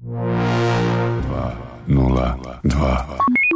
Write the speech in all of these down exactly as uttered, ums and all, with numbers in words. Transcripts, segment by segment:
dva nula dva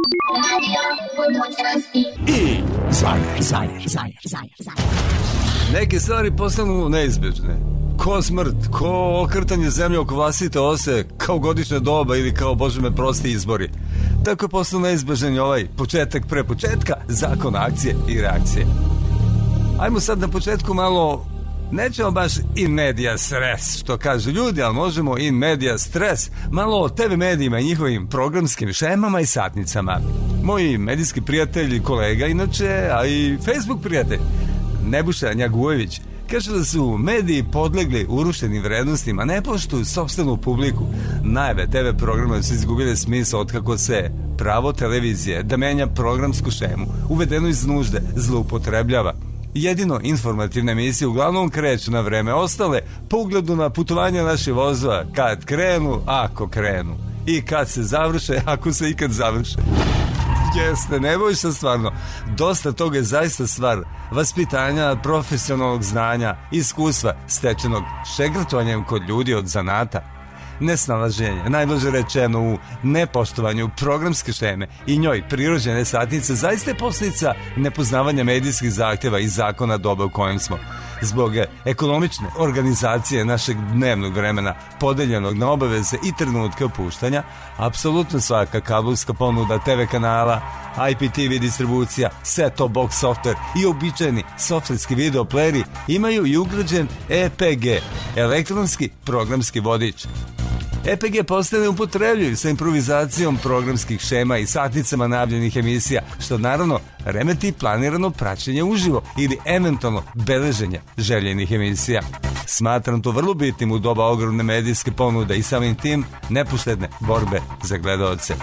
I Zajer, Zajer, Zajer, Zajer, Zajer. Neke stvari postanu neizbježne. Ko smrt, ko okrtanje zemlje oko vlastite ose, kao godišnja doba ili kao, Bože me prosti, izbori. Tako je postao neizbježan ovaj početak pre početka zakona akcije i reakcije. Ajmo sad na početku malo, nećemo baš in media stres, što kažu ljudi, ali možemo in media stres, malo o te ve medijima i njihovim programskim šemama i satnicama. Moji medijski prijatelji, kolega inače, a i Facebook prijatelj, Nebojša Njagujević, kaže da su mediji podlegli urušenim vrednostima, ne poštuju sopstvenu publiku. Najave te ve programa su izgubile smisao otkako se pravo televizije da menja programsku šemu, uvedeno iz nužde, zloupotrebljava. Jedino informativne emisije uglavnom kreću na vreme, ostale po ugledu na putovanje naših vozova, kad krenu, ako krenu, i kad se završe, ako se ikad završe. Jeste, ne boj se stvarno. Dosta toga je zaista stvar vaspitanja, profesionalnog znanja, iskustva stečenog šegrtovanjem kod ljudi od zanata. Nesnalaženje, najblaže rečeno, u nepoštovanju programske šeme i njoj prirođene satnice zaista je posljedica nepoznavanja medijskih zahtjeva i zakona doba u kojem smo. Zbog ekonomične organizacije našeg dnevnog vremena, podeljenog na obaveze i trenutka opuštanja, apsolutno svaka kablovska ponuda te ve kanala, I P T V distribucija, set-top box software i običajni softverski videoplayeri imaju i ugrađen E P G, elektronski programski vodič. E P G postaje neupotrebljiv sa improvizacijom programskih šema i satnicama najavljenih emisija, što naravno remeti planirano praćenje uživo ili eventualno beleženje željenih emisija. Smatram to vrlo bitnim u doba ogromne medijske ponude i samim tim nepoštedne borbe za gledaoce.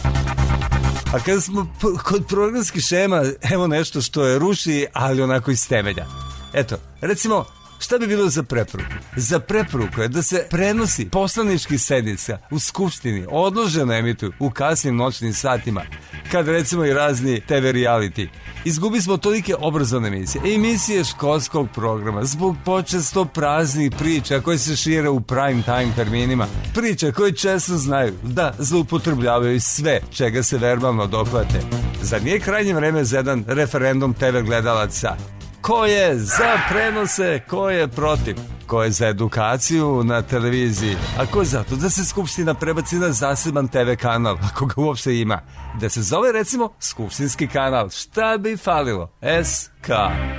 A kada smo kod programskih šema, evo nešto što je ruši, ali onako iz temelja. Eto, recimo, šta bi bilo za preporuku? Za preporuku je da se prenosi poslaničkih sednica u Skupštini odloženo emituju u kasnim noćnim satima, kad recimo i razni te ve reality. Izgubi smo tolike obrazovne emisije, emisije školskog programa, zbog počesto praznih priča koje se šire u prime time terminima, priča koje često znaju da zloupotrebljavaju sve čega se verbalno dohvate. Zar nije krajnje vreme za jedan referendum te ve gledalaca? Ko je za prenose, ko je protiv, ko je za edukaciju na televiziji, a ko je zato da se Skupština prebaci na zaseban te ve kanal, ako ga uopšte ima, da se zove recimo Skupštinski kanal. Šta bi falilo? S K.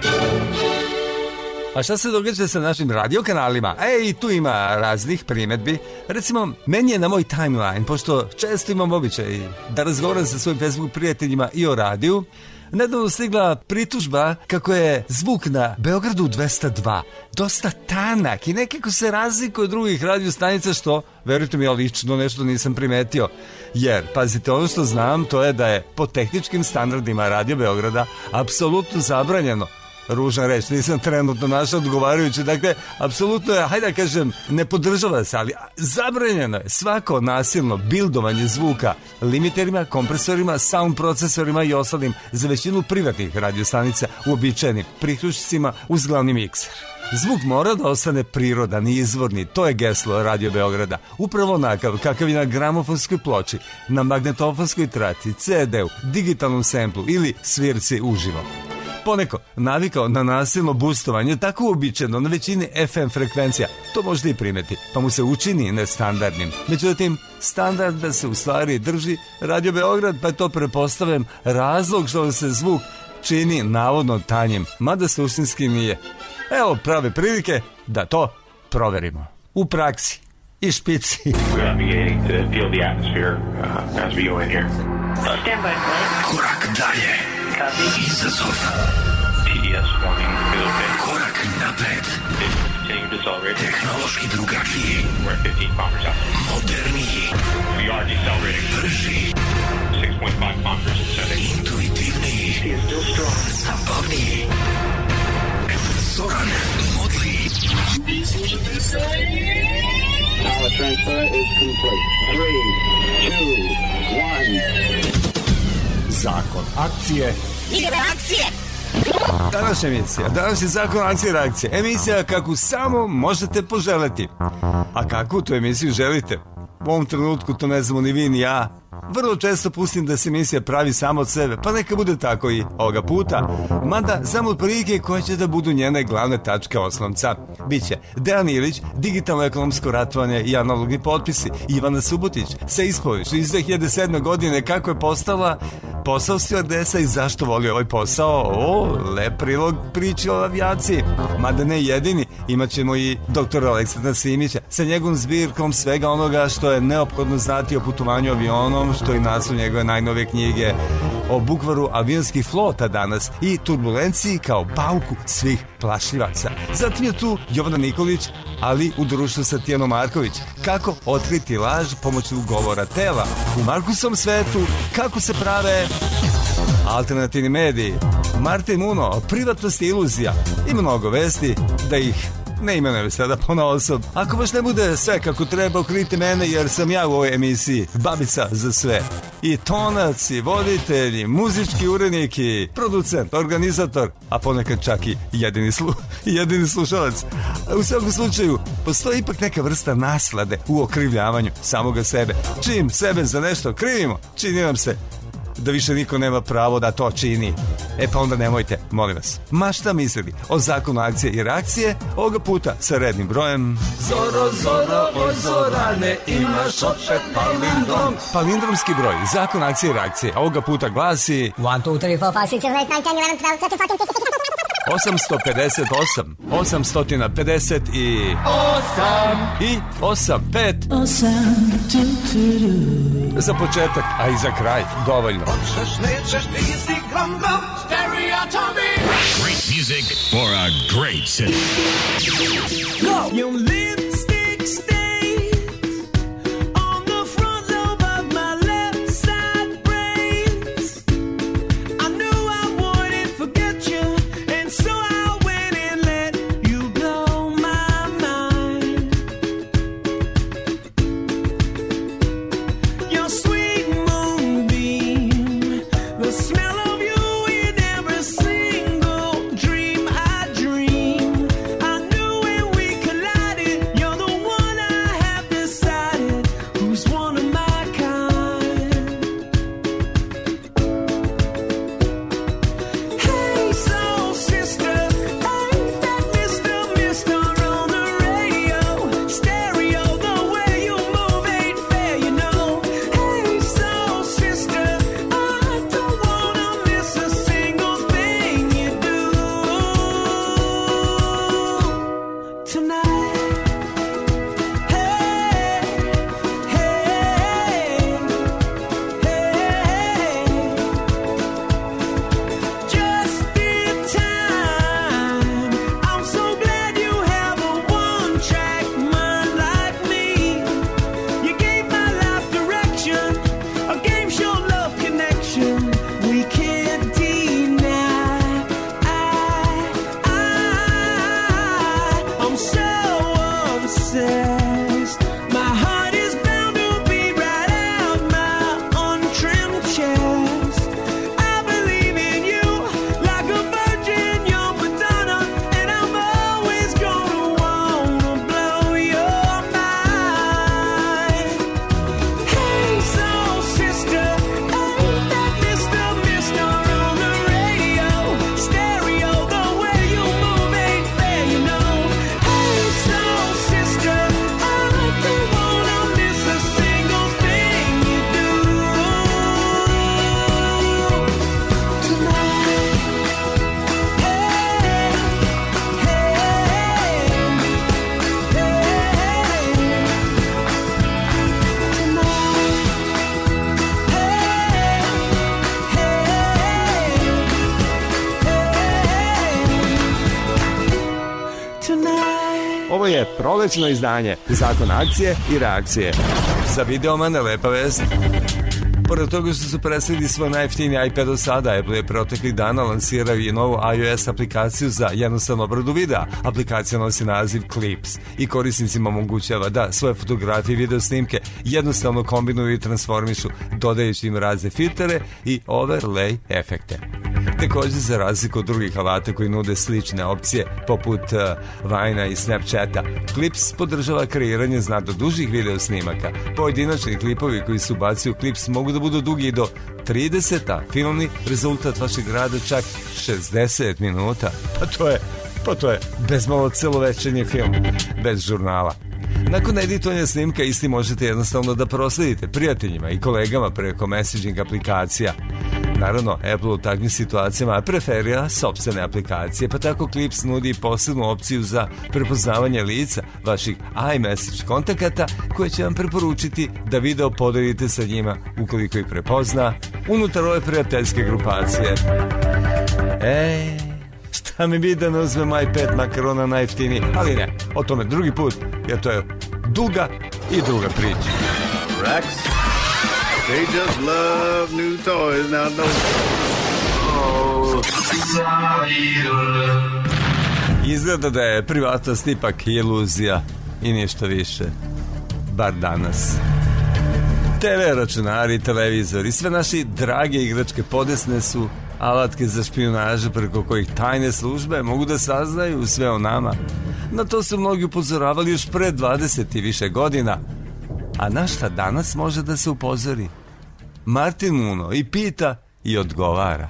A šta se događa sa našim radiokanalima? E, i tu ima raznih primjedbi. Recimo, meni je na moj timeline, pošto često imam običaj da razgovaram sa svojim Facebook prijateljima i o radiju, nedavno stigla pritužba kako je zvuk na Beogradu dvesta dva dosta tanak i nekako se razlikuje od drugih radio stanica, što, verujte mi, ja lično nešto nisam primetio. Jer, pazite, ono što znam, to je da je po tehničkim standardima Radio Beograda apsolutno zabranjeno, ružna reč, nisam trenutno našao odgovarajući, dakle, apsolutno je, hajde da kažem, ne podržava se, ali zabranjeno je svako nasilno bildovanje zvuka limiterima, kompresorima, sound procesorima i ostalim za većinu privatnih radiostanica uobičajenim priključcima uz glavni mikser. Zvuk mora da ostane prirodan i izvorni, to je geslo Radio Beograda, upravo onakav kakav je na gramofonskoj ploči, na magnetofonskoj traci, ce de u, digitalnom semplu ili svirci uživo. Poneko navikao na nasilno boostovanje, tako uobičajeno na većini F M frekvencija, to možda i primeti, pa mu se učini nestandardnim. Međutim, standard da se u stvari drži Radio Beograd, pa je to, pretpostavljam, razlog što se zvuk čini navodno tanjim, mada suštinski nije. Evo prave prilike da to proverimo u praksi i špici. Korak dalje. Izazov. Korak napred. Tehnološki drugačiji. Moderniji. Brži. Intuitivniji. Zabavniji. Zoran Modli. Power transfer is complete. three, two, one. Zakon akcije i reakcije. Današnja emisija, današnji zakon akcije i reakcije. Emisija kakvu samo možete poželeti. A kakvu tu emisiju želite? U ovom trenutku to ne znamo ni vi ni ja. Vrlo često pustim da se emisija pravi samo od sebe, pa neka bude tako i ovoga puta. Mada samo prilike koje će da budu njene glavne tačke oslonca. Biće Dejan Ilić, digitalno ekonomsko ratovanje i analogni potpisi. Ivana Subotić sa ispovešću iz dve hiljade sedme godine kako je postala posao stjuardesa i zašto voli ovaj posao. O, lep prilog priči o avijaciji. Mada ne jedini, imat ćemo i doktora Aleksandra Simića sa njegovom zbirkom svega onoga što je neophodno znati o putovanju avionom, što je naslov njegove najnovije knjige o bukvaru avionskih flota danas i turbulenciji kao bauku svih plašljivaca. Zatim je tu Jovana Nikolić, ali u društvu sa Tijanom Marković. Kako otkriti laž pomoću govora tela. U Markusovom svetu kako se prave alternativni mediji. Martin Muno, privatnost i iluzija. I mnogo vesti da ih ne imenujem sada ponaosob. Ako baš ne bude sve kako treba, okrijte mene jer sam ja u ovoj emisiji babica za sve. I tonac, i voditelj, i muzički urednik, i producent, organizator, a ponekad čak i jedini, slu, jedini slušalac. U svakom slučaju, postoji ipak neka vrsta naslade u okrivljavanju samoga sebe. Čim sebe za nešto krivimo, čini nam se da više niko nema pravo da to čini. E pa onda nemojte, molim vas. Ma šta mislili o zakonu akcije i reakcije, ovoga puta sa rednim brojem. Zoro, zoro, oj Zorane, imaš opet palindrom. Palindromski broj, zakon akcije i reakcije, ovoga puta glasi one, two, three, four, five, six, seven, eight, nine, ten, eleven, twelve, thirteen, fourteen, fifteen. osamsto pedeset osam, osamsto pedeset i Osam i osam, pet. Za početak, a i za kraj, dovoljno. Hoćeš, nećeš, nisi gram gram. Stereotomy. Great music for a great city. Go! Your lipstick stains on the front lobe of my left side brains. I knew I wouldn't forget you, and so I went and let you blow my mind. Your sweet moonbeam, the smell of you in every single dream I dream. I knew when we collided, you're the one I have decided who's one of my kind. Hey, soul sister, ain't that Mister Mister on the radio? Stereo, the way you move ain't fair, you know. Hey, soul sister, I don't wanna miss a single thing you do tonight. Hey, hey, hey, just in time. I'm so glad you have a one-track mind like me. You gave my life direction, a game show love connection we can't deny. I, I, I'm so obsessed. My heart is bound to be right out my untrimmed chest. I believe in you like a virgin, you're Madonna, and I'm always gonna wanna blow your mind. Hey, soul sister, ain't that Mister Mister on the radio? Stereo, the way you move ain't fair, you know. Hey, soul sister, I don't wanna miss a single thing you do tonight. Hey, hey, hey, tonight. Tonight. Ovo je prolećno izdanje zakon akcije i reakcije. Za videomane lepa vest. Pored toga što su predstavili svoj najjeftiniji iPad do sada, Apple je proteklih dana lansirao i novu iOS aplikaciju za jednostavnu obradu videa. Aplikacija nosi naziv Clips i korisnicima omogućava da svoje fotografije i video snimke jednostavno kombinuju i transformišu, dodajući im razne filtere i overlay efekte. Također, za razliku od drugih alata koji nude slične opcije poput uh, Vina i Snapchata, Clips podržava kreiranje znatno dužih video snimaka. Pojedinačni klipovi koji se ubacuju u Clips mogu da budu dugi i do trideset, a finalni rezultat vašeg rada čak šezdeset minuta. Pa to je, pa to je bezmalo celovečernji film, bez žurnala. Nakon editovanja snimka isti možete jednostavno da prosledite prijateljima i kolegama preko messaging aplikacija. Naravno, Apple u takvim situacijama preferira sopstvene aplikacije, pa tako Clips nudi posebnu opciju za prepoznavanje lica vaših iMessage kontakata koje će vam preporučiti da video podelite sa njima ukoliko ih prepozna unutar ove prijateljske grupacije. Ej, šta mi bi da ne uzmem iPad makar ona najjeftiniji, ali ne, o tome drugi put, jer to je duga i druga priča. Rex, they just love new toys now, don't they? Izgleda da je privatnost ipak iluzija i ništa više. Bar danas. te ve računari, televizori, sve naši drage igračke podesne su alatke za špijunažu preko kojih tajne službe mogu da saznaju sve o nama. Na to su mnogi upozoravali još pre dvadeset i više godina. A na šta danas može da se upozori? Martin Muno i pita i odgovara.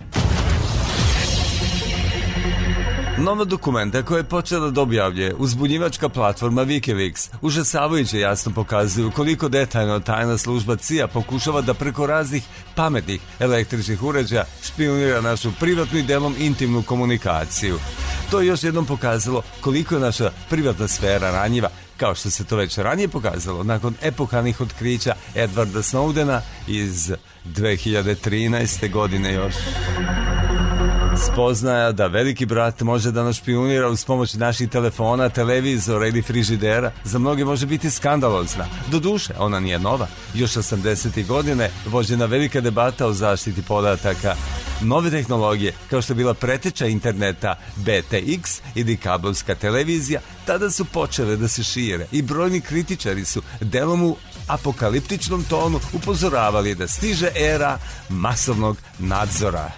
Nova dokumenta koja je počela da objavljuje uzbunjivačka platforma Wikileaks užasavajuće jasno pokazuju koliko detaljno tajna služba C I A pokušava da preko raznih pametnih električnih uređaja špijunira našu privatnu i delom intimnu komunikaciju. To je još jednom pokazalo koliko je naša privatna sfera ranjiva, kao što se to već ranije pokazalo nakon epohalnih otkrića Edwarda Snowdena iz dve hiljade trinaeste. godine još. Spoznaja da veliki brat može da nas špijunira uz pomoć naših telefona, televizora ili frižidera za mnoge može biti skandalozna. Doduše, ona nije nova. Još osamdesetih godine vođena velika debata o zaštiti podataka. Nove tehnologije, kao što je bila preteča interneta B T X ili kabelska televizija, tada su počele da se šire i brojni kritičari su delom u apokaliptičnom tonu upozoravali da stiže era masovnog nadzora.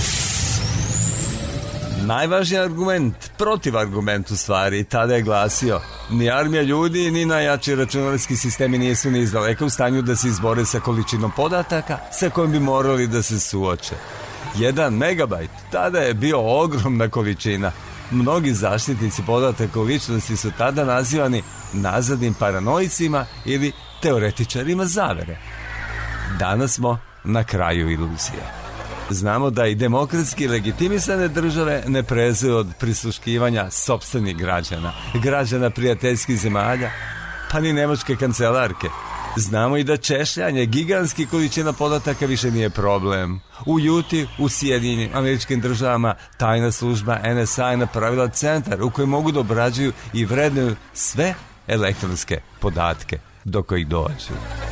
Najvažniji argument, protiv argument u stvari, tada je glasio: ni armija ljudi, ni najjači računarski sistemi nisu ni izdaleka u stanju da se izbore sa količinom podataka sa kojom bi morali da se suoče. Jedan megabajt tada je bio ogromna količina. Mnogi zaštitnici podataka o ličnosti su tada nazivani nazadnim paranoicima ili teoretičarima zavere. Danas smo na kraju iluzije. Znamo da i demokratski legitimisane države ne prezuju od prisluškivanja sopstvenih građana, građana prijateljskih zemalja, pa ni nemačke kancelarke. Znamo i da češljanje gigantskih količina podataka više nije problem. U Juti, u Sjedinjenim Američkim Državama, tajna služba N S A je napravila centar u kojem mogu da obrađuju i vrednuju sve elektronske podatke do kojih dođu.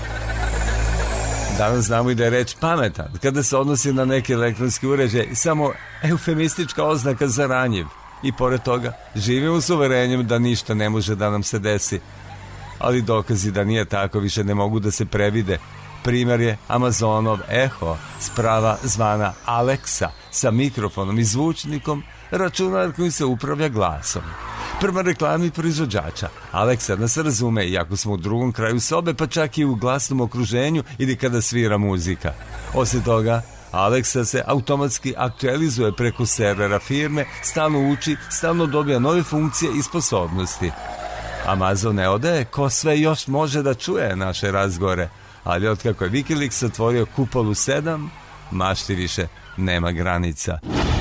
Danas znamo i da je reč pametan kada se odnosi na neki elektronski uređaj samo eufemistička oznaka za ranjiv. I pored toga živimo s uverenjem da ništa ne može da nam se desi. Ali dokazi da nije tako više ne mogu da se previde. Primjer je Amazonov Echo, sprava zvana Alexa, sa mikrofonom i zvučnikom, računar kojim se upravlja glasom. Prema reklami proizvođača, Alexa nas razume iako smo u drugom kraju sobe, pa čak i u glasnom okruženju ili kada svira muzika. Osim toga, Alexa se automatski aktualizuje preko servera firme, stalno uči, stalno dobija nove funkcije i sposobnosti. Amazon ne odaje ko sve još može da čuje naše razgovore, ali otkako je Wikileaks otvorio kupolu sedam, mašti više nema granica.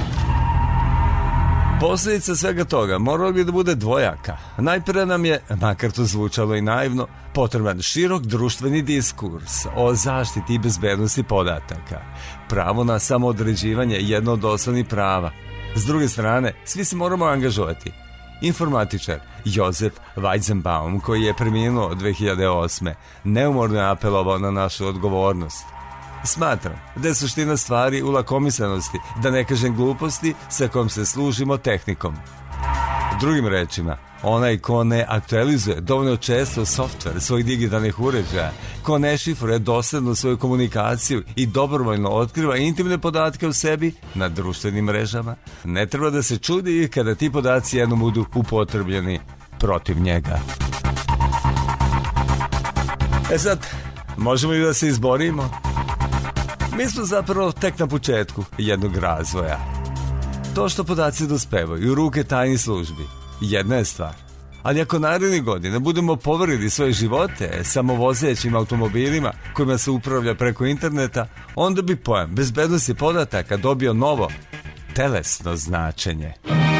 Posljedica svega toga morala bi da bude dvojaka. Najprije nam je, makar to zvučalo i naivno, potreban širok društveni diskurs o zaštiti i bezbednosti podataka. Pravo na samoodređivanje je jedno od osnovnih prava. S druge strane, svi se moramo angažovati. Informatičar Josef Weizenbaum, koji je preminuo dve hiljade osme. neumorno je apelovao na našu odgovornost. Smatram da je suština stvari u lakomislenosti, da ne kažem gluposti sa kojom se služimo tehnikom. Drugim rečima, Onaj ko ne aktualizuje dovoljno često softver svojih digitalnih uređaja, ko ne šifruje dosledno svoju komunikaciju i dobrovoljno otkriva intimne podatke o sebi na društvenim mrežama, ne treba da se čudi kada ti podaci jednom budu upotrebljeni protiv njega. E sad, možemo li da se izborimo? Mi smo zapravo tek na početku jednog razvoja. To što podaci dospevaju u ruke tajnih službi jedna je stvar, ali ako narednih godina budemo poverili svoje živote samovozećim automobilima kojima se upravlja preko interneta, onda bi pojam bezbednosti podataka dobio novo telesno značenje.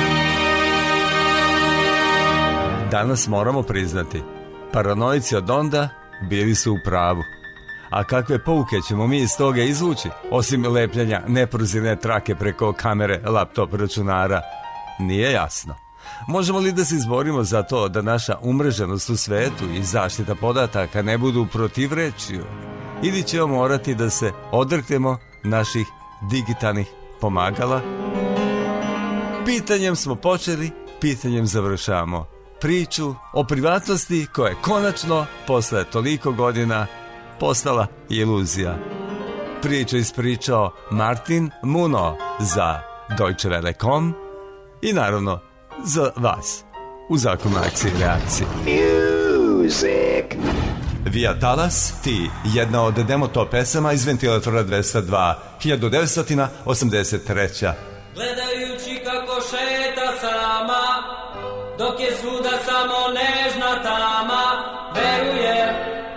Danas moramo priznati, paranoici od onda bili su u pravu. A kakve pouke ćemo mi iz toga izvući, osim lepljanja neprozirne trake preko kamere laptop računara, nije jasno. Možemo li da se izborimo za to da naša umreženost u svetu i zaštita podataka ne budu protivrečju? Ili ćemo morati da se odreknemo naših digitalnih pomagala? Pitanjem smo počeli, pitanjem završamo. Priču o privatnosti koja je konačno, posle toliko godina, postala iluzija. Priču ispričao Martin Muno za Deutsche Welle punkt com i naravno za vas u Zakonu akcije i reakcije. Music. Via Talas, ti, jedna od demo top pesama iz Ventilatora dvesta dva, hiljadu devetsto osamdeset treća. Gledajući kako šeta sama, dok je svuda samo nežna tama, verujem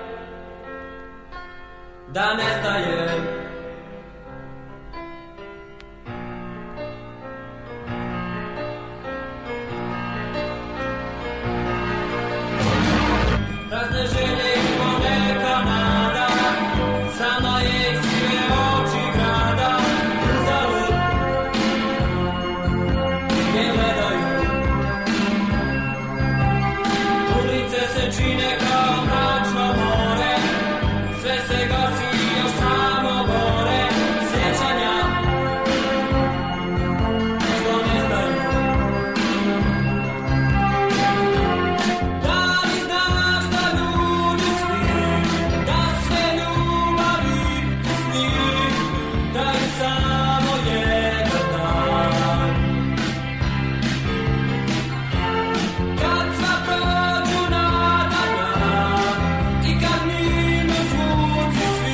da nestajem. Prazne želje i poneka nada, sama je i sive oči grada, uzalud ne gledaju. Ulice se čine kao mračno more, sve se gasi još samo gore, sjećanja što nestaju. Da li znaš da ljudi svi, da sve ljubavi sni, da je samo jedan dan. Kad sva prođu nadanja i kad minu zvuci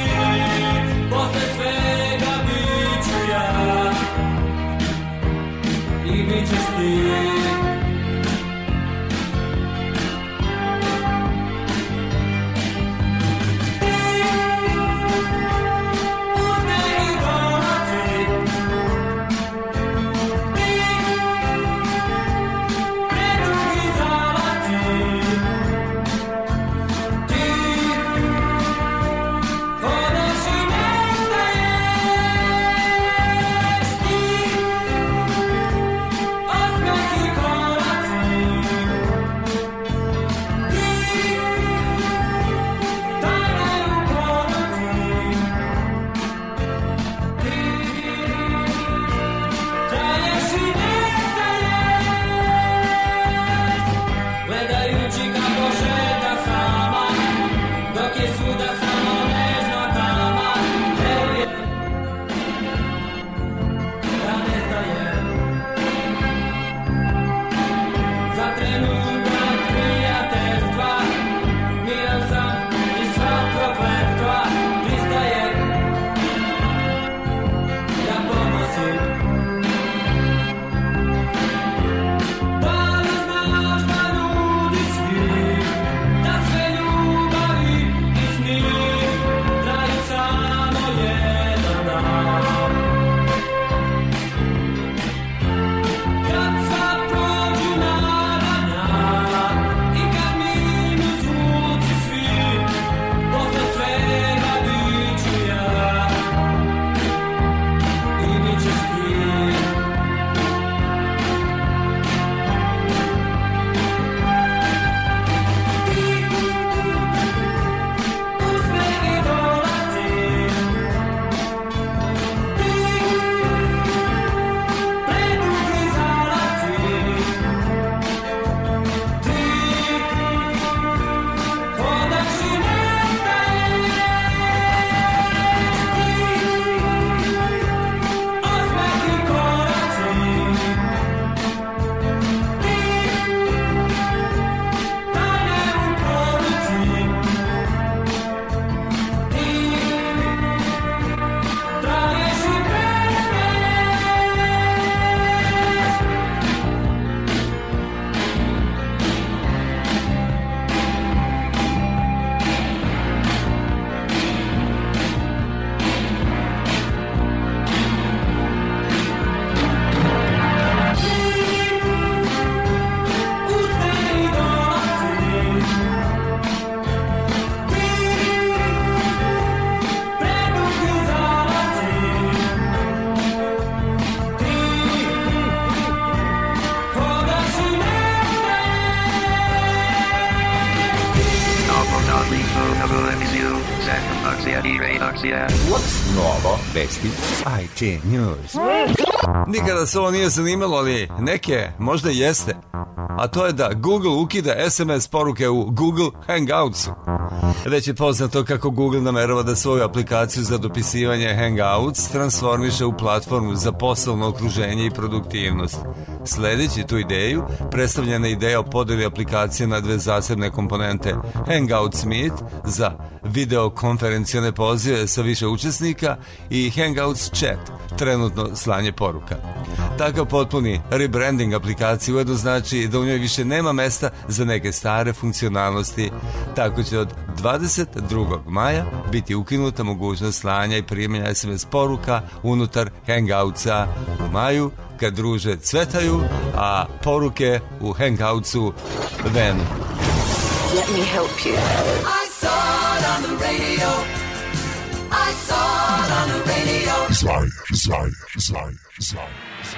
Novo vesti I T News. Nikada se ovo nije zanimalo, ali neke možda jeste. A to je da Google ukida S M S poruke u Google Hangoutsu. Već je poznato kako Google namerava da svoju aplikaciju za dopisivanje Hangouts transformiše u platformu za poslovno okruženje i produktivnost. Sledeći tu ideju, predstavljena ideja o podeli aplikacije na dve zasebne komponente Hangouts Meet za videokonferencione pozive sa više učesnika i Hangouts Chat, trenutno slanje poruka. Takav potpuni rebranding aplikacije ujedno znači da u njoj više nema mesta za neke stare funkcionalnosti, tako će od dvadeset drugog maja biti ukinuta mogućnost slanja i primanja S M S poruka unutar Hangoutsa u maju, kad druže cvetaju, a poruke u Hangoutsu venu. Let me help you. I saw it on the radio. I saw it on the radio. Zajr, zajr, zajr, zajr.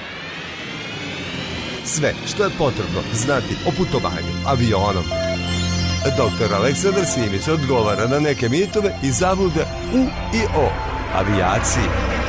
Sve što je potrebno znati o putovanju avionom. Doktor Aleksandar Simić odgovara na neke mitove i zablude u i o avijaciji.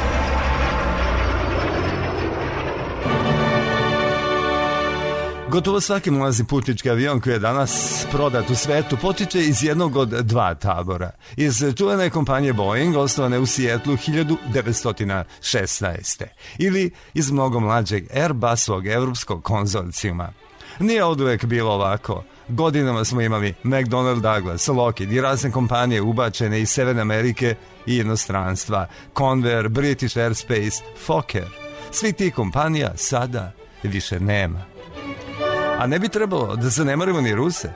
Gotovo svaki mlazni putnički avion koji je danas prodat u svetu potiče iz jednog od dva tabora. Iz čuvene kompanije Boeing, osnovane u Sijetlu hiljadu devetsto šesnaeste. Ili iz mnogo mlađeg Airbusovog evropskog konzorcijuma. Nije oduvek bilo ovako. Godinama smo imali McDonnell Douglas, Lockheed i razne kompanije ubačene iz Severne Amerike i inostranstva. Convair, British Aerospace, Fokker. Svi ti kompanija sada više nema. A ne bi trebalo da zanemarimo ni Ruse.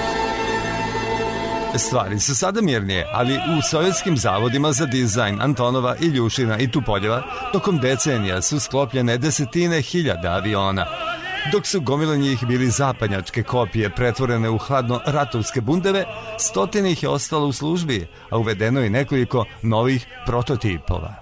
Stvari su sada mirnije, ali u sovjetskim zavodima za dizajn Antonova, Iljušina i Tupoljeva tokom decenija su sklopljene desetine hiljada aviona, dok su gomile njih bili zapadnjačke kopije pretvorene u hladno ratovske bundeve, stotine ih je ostalo u službi, a uvedeno je nekoliko novih prototipova.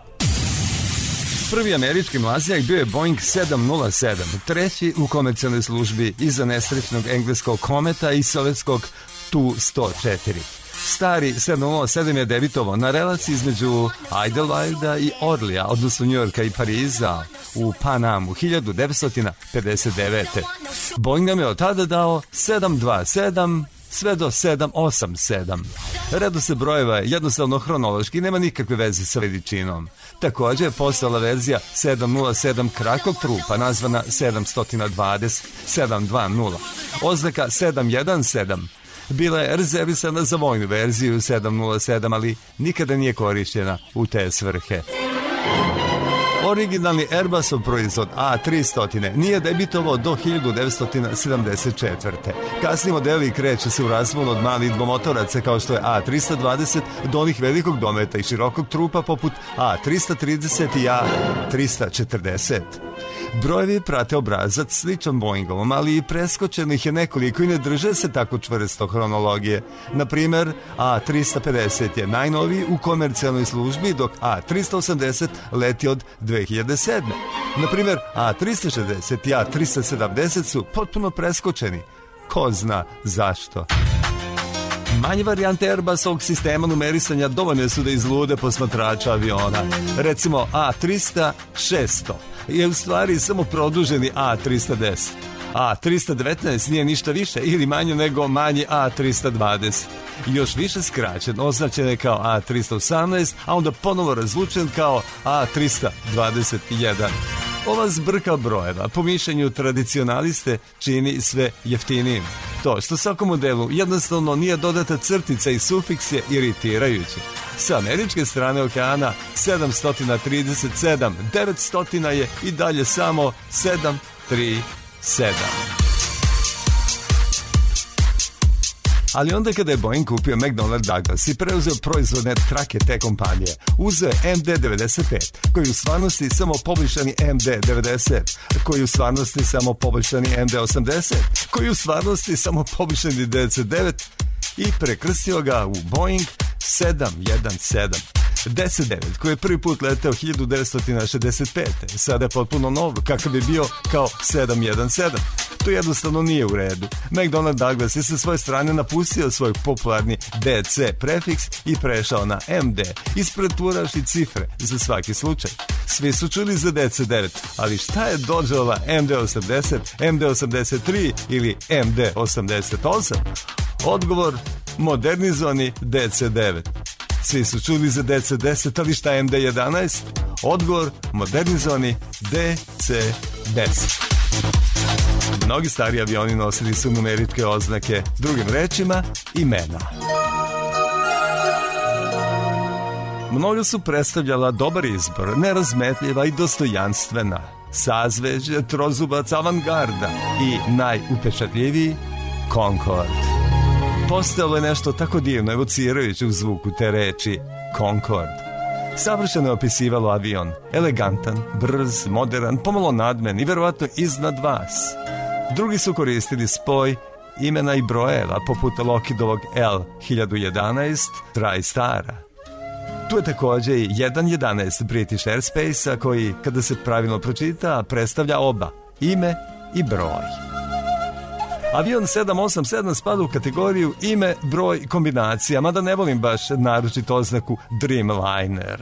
Prvi američki mlaznjak bio je Boeing sedam nula sedam, treći u komercijalnoj službi iza nesrećnog engleskog Kometa i sovjetskog Tu sto četiri. Stari sedam nula sedam je debitovao na relaciji između Idlewilda i Orlija, odnosno Njujorka i Pariza, u Panamu hiljadu devetsto pedeset devete. Boeing nam je od tada dao sedam dva sedam sve do sedam osam sedam. Redoslijed brojeva je jednostavno hronološki, nema nikakve veze sa veličinom. Također je postala verzija sedam nula sedam krakog trupa, nazvana sedam dvadeset sedam dvadeset. Oznaka sedam jedan sedam bila je rezervisana za vojnu verziju sedam nula sedam, ali nikada nije korišćena u te svrhe. Originalni Airbusov proizvod A tristo nije debitovao do hiljadu devetsto sedamdeset četvrte. Kasni modeli kreću se u rasponu od malih dvomotoraca kao što je A tristo dvadeset do onih velikog dometa i širokog trupa poput A tristo trideset i A tristo četrdeset. Brojevi prate obrazac sličan Boeingovom, ali i preskočenih je nekoliko i ne drže se tako čvrsto hronologije. Naprimer, A tristo pedeset je najnoviji u komercijalnoj službi, dok A tristo osamdeset leti od dve hiljade sedme. Naprimer, A tristo šezdeset i A tristo sedamdeset su potpuno preskočeni. Ko zna zašto? Manje varijante Airbusovog sistema numerisanja dovoljne su da izlude posmatrača aviona. Recimo A tristo šesto je u stvari samo produženi A tristo deset. A tristo devetnaest nije ništa više ili manje nego manji A tristo dvadeset. Još više skraćen, označen je kao A tristo osamnaest, a onda ponovo razvučen kao A tristo dvadeset jedan. Ova zbrka brojeva, po mišljenju tradicionaliste, čini sve jeftinijim. To što svakom modelu jednostavno nije dodata crtica i sufiks je iritirajuće. Sa američke strane okeana sedamsto trideset sedam, devetsto je i dalje samo sedam tri sedam. Ali onda kada je Boeing kupio McDonnell Douglas i preuzeo proizvodne trake te kompanije, uzeo M D devedeset pet, koji u stvarnosti samo poboljšani M D devedeset, koji u stvarnosti samo poboljšani M D osamdeset, koji u stvarnosti samo poboljšani D C devet i prekrstio ga u Boeing sedam jedan sedam. D C devet, koji je prvi put leteo hiljadu devetsto šezdeset pete. Sada je potpuno nov, kakav bi bio kao sedam jedan sedam. To jednostavno nije u redu. McDonnell Douglas je sa svoje strane napustio svoj popularni D C prefiks i prešao na M D, ispretvuraši cifre za svaki slučaj. Svi su čuli za D C devet, ali šta je dođela M D osamdeset, M D osamdeset tri ili M D osamdeset osam? Odgovor, modernizovani D C devet. Svi su čuli za D C deset, ali šta je M D jedanaest? Odgovor, modernizovani D C deset. Mnogi stari avioni nosili su numeričke oznake, drugim rečima, imena. Mnogo su predstavljala dobar izbor, nerazmetljiva i dostojanstvena, sazveđe, trozubac, avangarda i najupečatljiviji Concorde. Postojalo je nešto tako divno, evocirajuće u zvuku te reči Concorde. Savršeno je opisivalo avion, elegantan, brz, modern, pomalo nadmen i verovatno iznad vas. Drugi su koristili spoj imena i brojeva poput Lockheedovog L hiljadu jedanaest TriStara. Tu je također i jedan jedanaest British Airspace-a koji, kada se pravilno pročita, predstavlja oba, ime i broj. Avion sedam osam sedam spada u kategoriju ime, broj, kombinacija, mada ne volim baš naročito oznaku Dreamliner.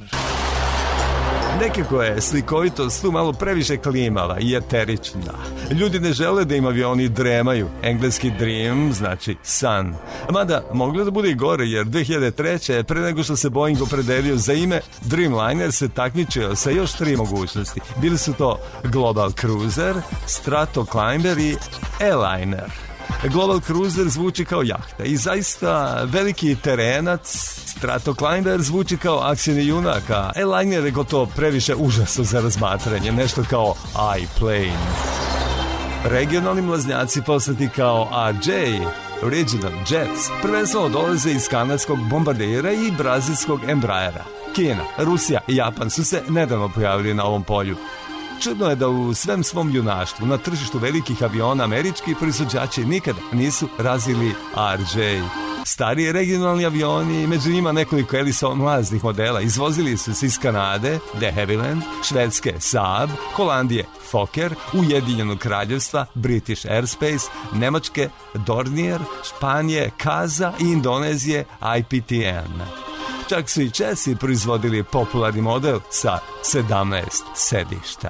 Nekako je slikovitost tu malo previše klimava i eterična. Ljudi ne žele da im avioni dremaju. Engleski dream znači san. Mada moglo da bude i gore, jer dve hiljade treće. pre nego što se Boeing opredelio za ime, Dreamliner se takmičio sa još tri mogućnosti. Bili su to Global Cruiser, Stratoclimber i Airliner. Global Cruiser zvuči kao jahta i zaista veliki terenac. Stratoclimber zvuči kao akcijni junak, a Airliner je gotovo previše užasno za razmatranje, nešto kao I-Plane. Regionalni mlaznjaci poznati kao R J, Regional Jets, prvenstveno dolaze iz kanadskog bombardera i brazilskog Embraera. Kina, Rusija i Japan su se nedavno pojavili na ovom polju. Čudno je da u svem svom junaštvu na tržištu velikih aviona američki proizvođači nikada nisu razvili R J. Stariji regionalni avioni, među njima nekoliko Ellisova mlaznih modela, izvozili su se iz Kanade, de Havilland, Švedske Saab, Holandije Fokker, Ujedinjenog kraljevstva British Airspace, Nemačke Dornier, Španije Kaza i Indonezije I P T N. Čak su i Česi proizvodili popularni model sa sedamnaest sedišta.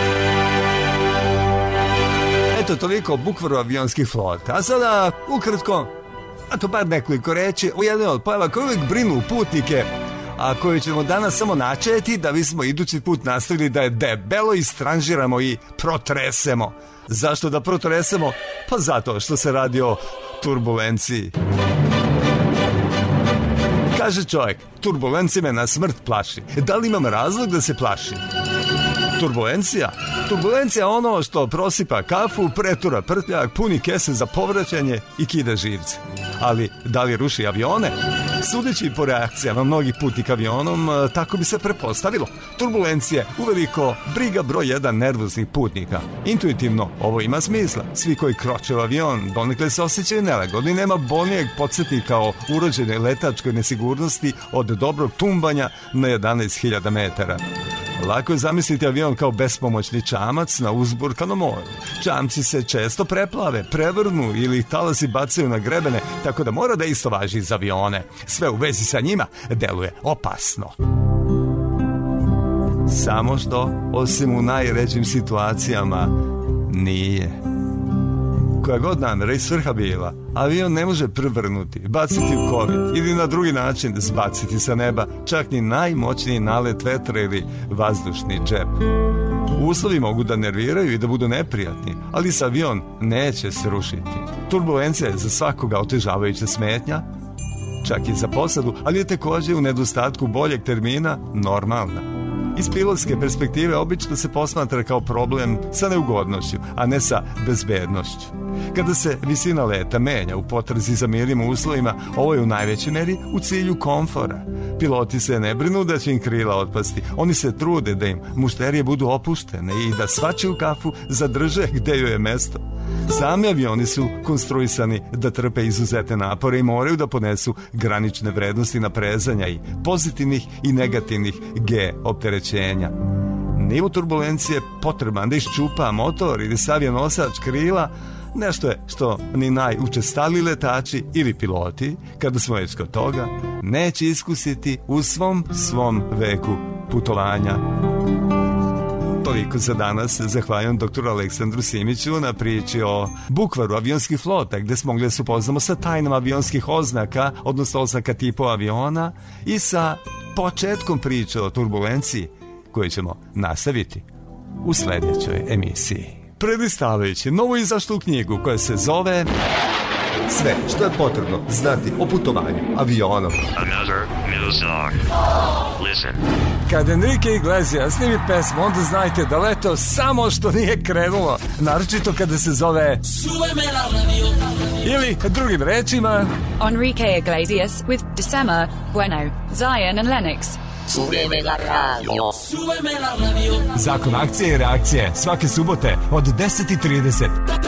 Eto toliko o bukvaru avionskih flota. A sada, ukratko, a to bar nekoliko reći o jednoj od pojava koji uvijek brinu putnike, a koju ćemo danas samo načeti da bismo idući put nastavili da je debelo istranžiramo i protresemo. Zašto da protresemo? Pa zato što se radi o turbulenciji. Kaže čovjek, turbulencija me na smrt plaši. Da li imam razlog da se plašim? Turbulencija? Turbulencija je ono što prosipa kafu, pretura prtljak, puni kese za povraćanje i kida živce. Ali da li ruši avione? Sudeći po reakcijama mnogih putnika avionom, tako bi se prepostavilo. Turbulencije uveliko briga broj jedan nervoznih putnika. Intuitivno ovo ima smisla. Svi koji kroče u avion donekle se osjećaju nelagodni. Nema bolnijeg podsjetnika o urođenoj letačkoj nesigurnosti od dobrog tumbanja na jedanaest hiljada metara. Lako je zamisliti avion kao bespomoćni čamac na uzburkanom moru. Čamci se često preplave, prevrnu ili ih talasi bacaju na grebene, tako da mora da isto važi za avione. Sve u vezi sa njima deluje opasno. Samo što, osim u najređim situacijama, nije. Koja god namjera i svrha bila, avion ne može prevrnuti, baciti u kovid ili na drugi način zbaciti sa neba čak ni najmoćniji nalet vetra ili vazdušni džep. Uslovi mogu da nerviraju i da budu neprijatni, ali se avion neće srušiti. Turbulencija je za svakoga otežavajuća smetnja, čak i za posadu, ali je također u nedostatku boljeg termina normalna. Iz pilotske perspektive obično se posmatra kao problem sa neugodnošću, a ne sa bezbednošću. Kada se visina leta menja u potrazi za mirnim uslovima, ovo je u najvećoj meri u cilju komfora. Piloti se ne brinu da će im krila otpasti. Oni se trude da im mušterije budu opuštene i da svačiju kafu zadrže gde joj je mesto. Sami avioni su konstruisani da trpe izuzetne napore i moraju da ponesu granične vrednosti naprezanja i pozitivnih i negativnih G opterećenja. Nivo turbulencije potreban da iščupa motor ili savije nosač krila, nešto je što ni najučestaliji letači ili piloti, kada smo već kod toga, neće iskusiti u svom svom veku putovanja. Toliko za danas. Zahvaljujem doktoru Aleksandru Simiću na priči o bukvaru avionskih flota, gde smo mogli da se upoznamo sa tajnom avionskih oznaka, odnosno oznaka tipova aviona, i sa početkom priče o turbulenciji, koju ćemo nastaviti u sledećoj emisiji. Predstavljajući novu izašlu knjigu koja se zove Sve što je potrebno znati o putovanju avionom. Another news song. Listen. Kad Enrique Iglesias snimi pesmu, onda znajte da leto samo što nije krenulo, naročito kada se zove ili drugim rečima Enrique Iglesias with Decema, Bueno, Zion and Lennox. Súbeme la radio. Súbeme la radio. Zakon akcije i reakcije svake subote od deset i trideset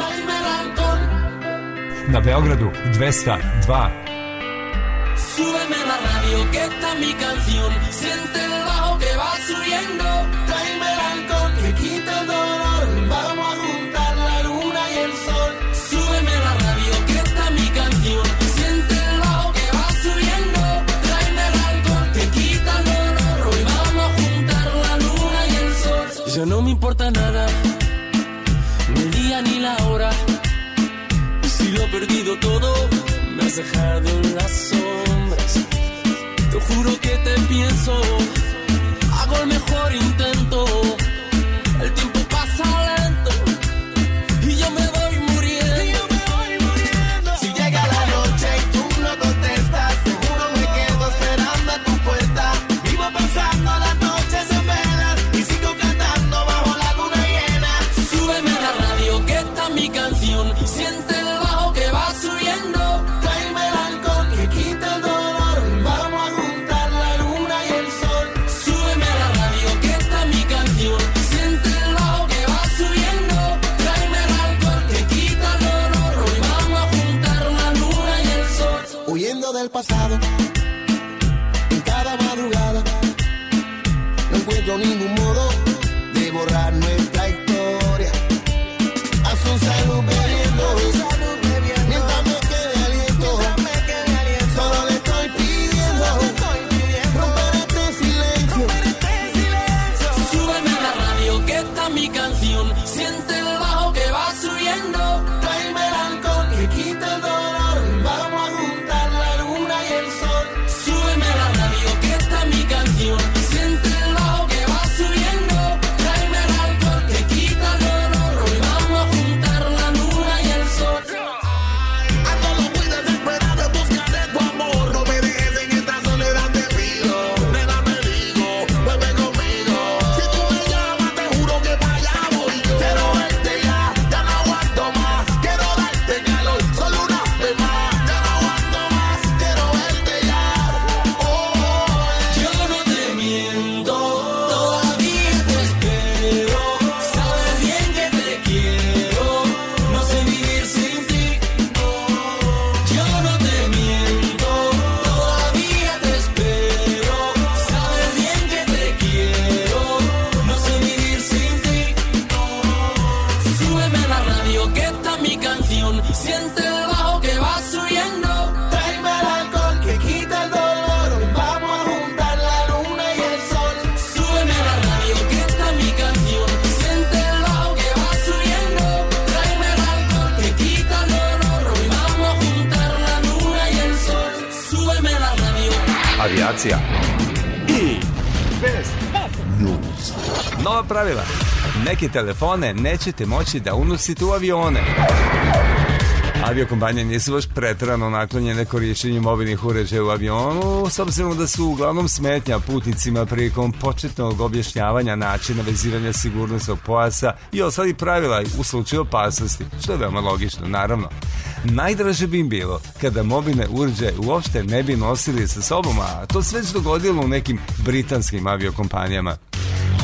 na Beogradu dvesta dva. Súbeme la radio, que esta mi canción. Siente el bajo que va subiendo. Tráeme el alcohol que quita el dolor. Vamos a juntar la luna y el sol. Súbeme la radio, que esta mi canción. Siente el bajo que va subiendo. Tráeme el alcohol que quita el dolor. Hoy vamos a juntar la luna y el sol. Ya no me importa nada, ni el día ni la hora. Si lo he perdido todo, me has dejado en las sombras. Te juro que te pienso, hago el mejor intento. El tiempo pasa lento y yo me voy muriendo. Y yo me voy muriendo. Si llega la noche y tú no contestas, seguro me quedo esperando a tu puerta. Vivo pasando las noches en velas y sigo cantando bajo la luna llena. Súbeme la radio, que esta es mi canción. Siente subiendo, tráeme el alcohol que quita el dolor. Vamos a juntar la luna y el sol. Súbeme la radio, que esta es mi canción. Siente el bajo que va subiendo. Tráeme el alcohol que quita el dolor. Hoy vamos a juntar la luna y el sol. Huyendo del pasado, en cada madrugada, no encuentro ningún modo de borrar nuestra historia. Haz un salud bebiendo. Mi canción, siente el bajo que va subiendo. Tráeme el alcohol que quita el dolor. Vamos a juntar la luna y el sol. Súbeme la radio, que esta es mi canción. Siente el bajo que va subiendo. Tráeme el alcohol que quita el dolor. Hoy vamos a juntar la luna y el sol. Ando loco y desesperado en busca de tu amor. No me dejes en esta soledad, te pido. Nena, me digo, vuelve conmigo. Si tú me llamas, te juro que quiero verte ya, ya no aguanto más. Quiero darte calor, solo una vez más. Ya no aguanto más, quiero verte ya. Oh, yo no te miento, todavía te espero. Sabes bien que te quiero, no sé vivir sin ti. Yo no te miento, todavía te espero. Sabes bien que te quiero, no sé vivir sin ti. Súbeme la radio, que esta es mi canción. Siente el bajo que va subiendo. Tráeme el alcohol que quita el dolor. Vamos a juntar la luna y el sol. Súbeme la radio, que esta es mi canción. Siente el bajo que va subiendo. Tráeme el alcohol que quita el dolor. Hoy vamos a juntar la luna y el sol. Súbeme la radio. Avijacija i Best News. Nova pravila. Neke telefone nećete moći da unosite u avione. Aviokompanije nisu baš preterano naklonjene korišćenju mobilnih uređaja u avionu, s obzirom da su uglavnom smetnja putnicima prilikom početnog objašnjavanja načina vezivanja sigurnosnog pojasa i ostalih pravila u slučaju opasnosti, što je veoma logično, naravno. Najdraže bi im bilo kada mobilne uređaje uopšte ne bi nosili sa sobom, a to se već dogodilo u nekim britanskim aviokompanijama.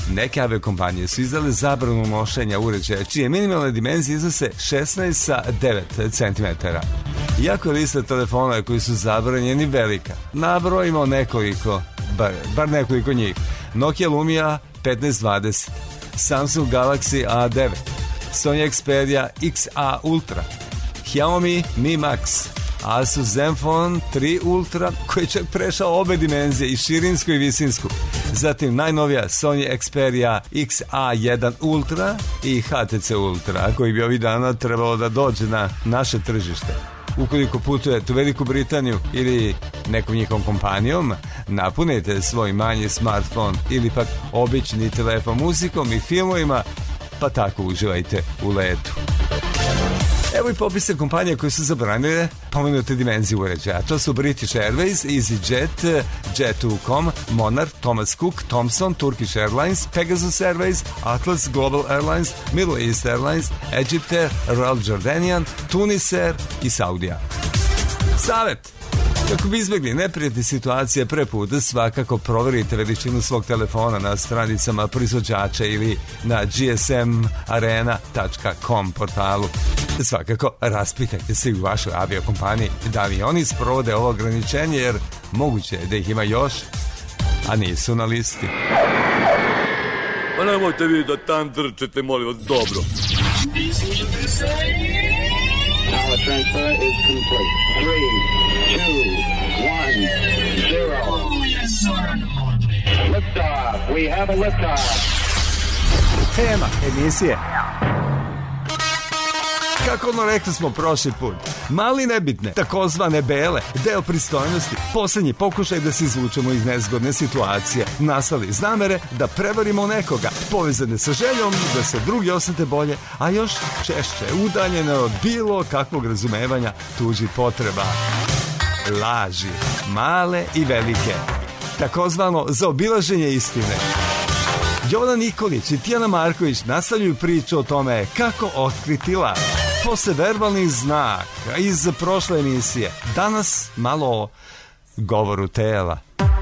Neke aviokompanije su izdale zabranu nošenja uređaja čije minimalne dimenzije iznose šesnaest sa devet centimetara. Iako je lista telefona koji su zabranjeni velika, nabrojimo nekoliko, bar, bar nekoliko njih. Nokia Lumia petnaest dvadeset, Samsung Galaxy A devet, Sony Xperia X A Ultra, Xiaomi Mi Max, Asus Zenfone tri Ultra koji je čak prešao obe dimenzije, i širinsku i visinsku. Zatim najnovija Sony Xperia X A jedan Ultra i H T C Ultra koji bi ovih dana trebalo da dođe na naše tržište. Ukoliko putujete u Veliku Britaniju ili nekom njihovom kompanijom, napunite svoj manji smartphone ili pak obični telefon muzikom i filmovima, pa tako uživajte u letu. Evo i popise kompanije koje su zabranile pomenute dimenzije uređaja. To su British Airways, EasyJet, Jet two dot com, Monarch, Thomas Cook, Thomson, Turkish Airlines, Pegasus Airways, Atlas Global Airlines, Middle East Airlines, Egyptair, Royal Jordanian, Tunisair i Saudija. Savet! Kako bi izbjegli neprijatne situacije pre puta, svakako proverite veličinu svog telefona na stranicama proizvođača ili na g s m arena tačka com portalu. Svakako raspitajte se u vašoj aviokompaniji da li oni sprovode ovo ograničenje, jer moguće je da ih ima još, a nisu na listi. Pa nemojte vi da tam drčete, molim vas, dobro. Power transfer is complete. Three, two, one, zero. Liftoff. We have a liftoff. Tema emisije. Kako ono rekli smo prošli put, mali nebitne, takozvane bele, deo pristojnosti, posljednji pokušaj da se izvučemo iz nezgodne situacije, nastali iz namere da prevarimo nekoga, povezane sa željom da se drugi osjete bolje, a još češće udaljene od bilo kakvog razumevanja tuđi potreba. Laži, male i velike, takozvano zaobilaženje istine. Jovana Nikolić i Tijana Marković nastavljaju priču o tome kako otkriti laž. Posle verbalnih znaka iz prošle emisije, danas malo o govoru tela.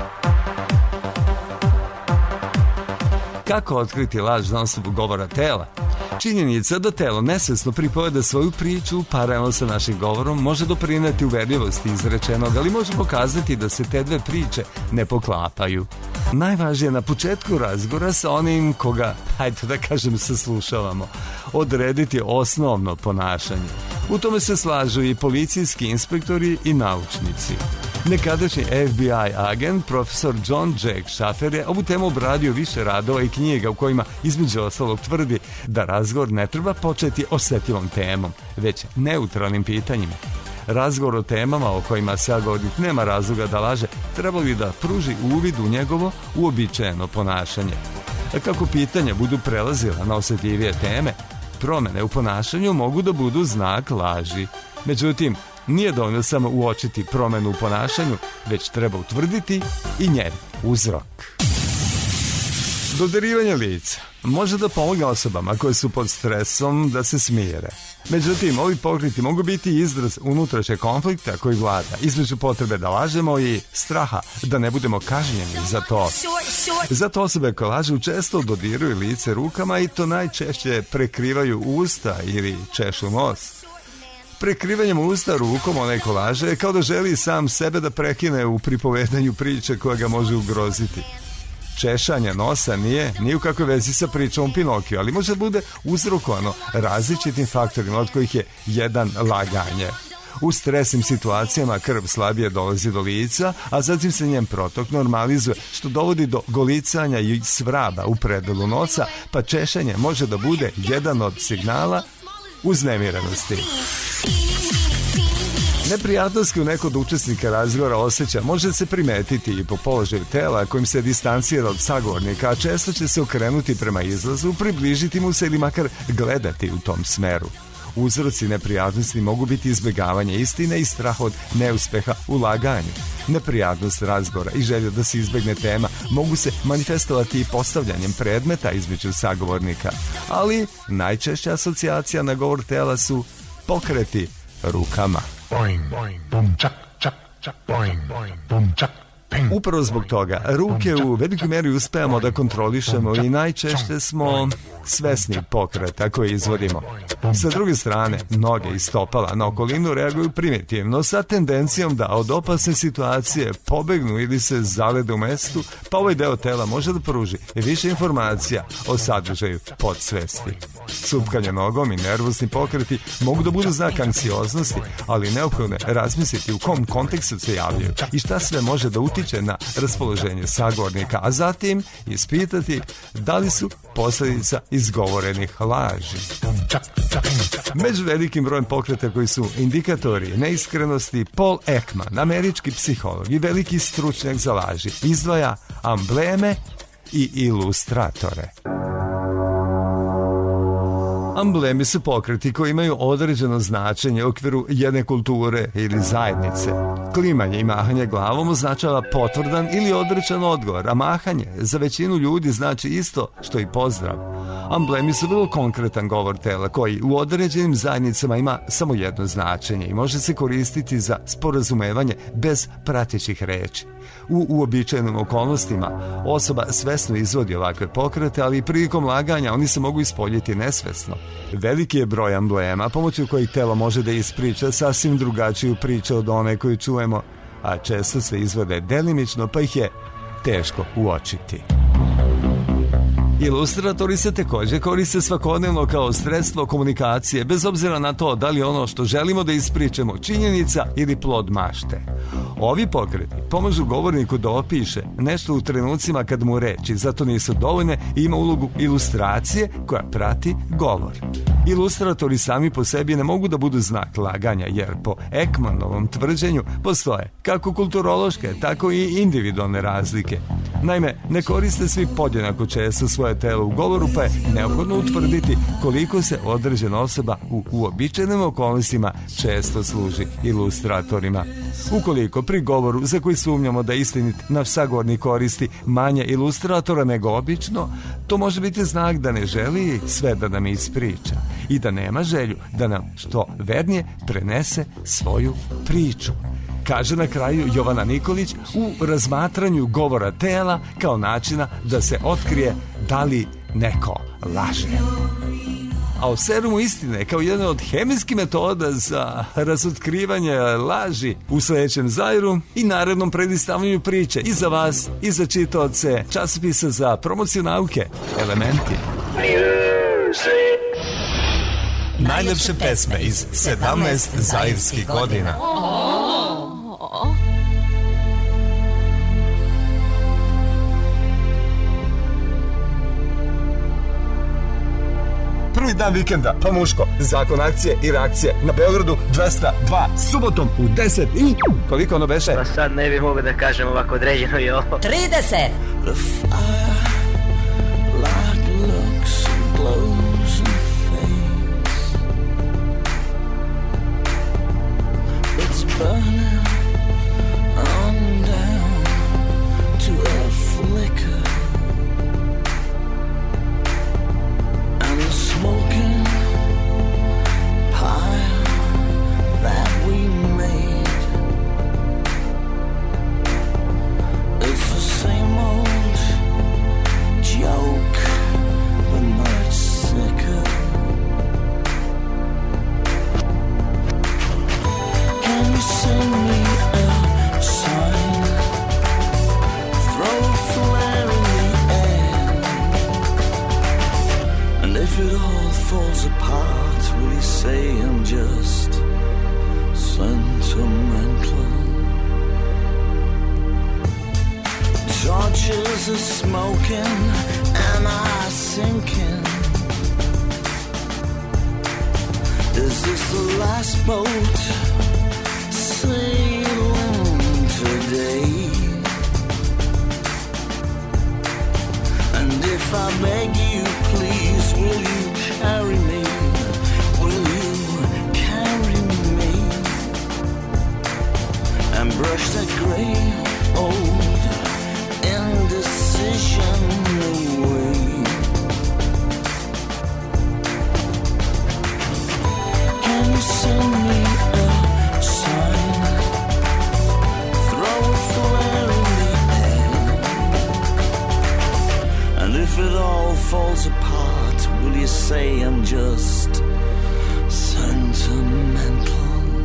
Kako otkriti laž na osnovu govora tela? Činjenica da telo nesvesno pripoveda svoju priču paralelno sa našim govorom može doprineti uverljivosti izrečenog, ali može pokazati da se te dve priče ne poklapaju. Najvažnije na početku razgovora sa onim koga, hajde da kažem, saslušavamo, odrediti osnovno ponašanje. U tome se slažu i policijski inspektori i naučnici. Nekadašnji F B I agent, profesor John Jack Schaffer, je ovu temu obradio više radova i knjiga u kojima između ostalog tvrdi da razgovor ne treba početi osjetljivom temom, već neutralnim pitanjima. Razgovor o temama o kojima sagovornik nema razloga da laže treba li da pruži uvid u njegovo uobičajeno ponašanje. A kako pitanja budu prelazila na osjetljivije teme, promene u ponašanju mogu da budu znak laži. Međutim, nije dovoljno samo uočiti promenu u ponašanju, već treba utvrditi i njen uzrok. Dodirivanje lica može da pomogne osobama koje su pod stresom da se smire. Međutim, ovi pokreti mogu biti izraz unutrašnjeg konflikta koji vlada između potrebe da lažemo i straha da ne budemo kažnjeni za to. Zato osobe koje lažu često dodiruju lice rukama i to najčešće prekrivaju usta ili češu nos. Prekrivanjem usta rukom onaj ko laže je kao da želi sam sebe da prekine u pripovedanju priče koja ga može ugroziti. Češanje nosa nije ni u kakvoj vezi sa pričom Pinokiju, ali može bude uzrokovano različitim faktorima, od kojih je jedan laganje. U stresnim situacijama krv slabije dolazi do lica, a zatim se njen protok normalizuje, što dovodi do golicanja i svraba u predelu nosa, pa češanje može da bude jedan od signala uznemirenosti. Neprijatnost koju neko od učesnika razgovora osjeća može se primetiti i po položaju tela kojim se distancira od sagovornika, a često će se okrenuti prema izlazu, približiti mu se ili makar gledati u tom smeru. Uzroci neprijatnosti mogu biti izbjegavanje istine i strah od neuspeha u laganju. Neprijatnost razgovora i želja da se izbjegne tema mogu se manifestovati i postavljanjem predmeta između sagovornika, ali najčešća asocijacija na govor tela su pokreti rukama. Boing, boing, bum, čak, čak, čak, boing, boing, bum, čak, Upravo zbog toga ruke u velikoj meri uspevamo da kontrolišemo i najčešće smo svesni pokreta koje izvodimo. Sa druge strane, noge i stopala na okolinu reaguju primitivno sa tendencijom da od opasne situacije pobegnu ili se zalede u mestu, pa ovaj deo tela može da pruži više informacija o sadržaju podsvesti. Cupkanje nogom i nervozni pokreti mogu da budu znak anksioznosti, ali neophodno je razmisliti u kom kontekstu se javljaju i šta sve može da utiče na raspoloženje sagovornika, a zatim ispitati da li su posljedica izgovorenih laži. Među velikim brojem pokreta koji su indikatori neiskrenosti, Paul Ekman, američki psiholog i veliki stručnjak za laži, izdvaja ambleme i ilustratore. Amblemi su pokreti koji imaju određeno značenje u okviru jedne kulture ili zajednice. Klimanje i mahanje glavom označava potvrdan ili odrečan odgovor, a mahanje za većinu ljudi znači isto što i pozdrav. Amblemi su vrlo konkretan govor tela koji u određenim zajednicama ima samo jedno značenje i može se koristiti za sporazumevanje bez pratećih reči. U uobičajenim okolnostima osoba svesno izvodi ovakve pokrete, ali i prilikom laganja oni se mogu ispoljiti nesvesno. Veliki je broj amblema pomoću kojih telo može da ispriča sasvim drugačiju priču od one koju čujemo, a često se izvode delimično pa ih je teško uočiti. Ilustratori se također koriste svakodnevno kao sredstvo komunikacije, bez obzira na to da li ono što želimo da ispričamo činjenica ili plod mašte. Ovi pokreti pomažu govorniku da opiše nešto u trenucima kad mu reči zato nisu dovoljne i ima ulogu ilustracije koja prati govor. Ilustratori sami po sebi ne mogu da budu znak laganja, jer po Ekmanovom tvrđenju postoje kako kulturološke, tako i individualne razlike. Naime, ne koriste svi podjednako često svoje telo u govoru, pa je neophodno utvrditi koliko se određena osoba u uobičajenim okolnostima često služi ilustratorima. Ukoliko pri govoru za koji sumnjamo da istinit naš sagovornik koristi manje ilustratora nego obično, to može biti znak da ne želi sve da nam ispriča i da nema želju da nam što vernije prenese svoju priču. Kaže na kraju Jovana Nikolić u razmatranju govora tela kao načina da se otkrije da li neko laže. A o serumu istine kao jedna od hemijskih metoda za razotkrivanje laži u sljedećem Zairu i narednom predistavljanju priče i za vas i za čitaoce časopisa za promociju nauke Elementi. Najlepše pesme iz sedamnaest zairskih godina. Prvi dan vikenda, pa muško, zakon akcije i reakcije na Beogradu dvesta dva, subotom u deset i... Koliko ono beše? Pa sad ne bi mogli da kažem ovako određeno i ovo. trideset! Send me a sign, throw a flare in the if it all falls apart, will you say I'm just sentimental?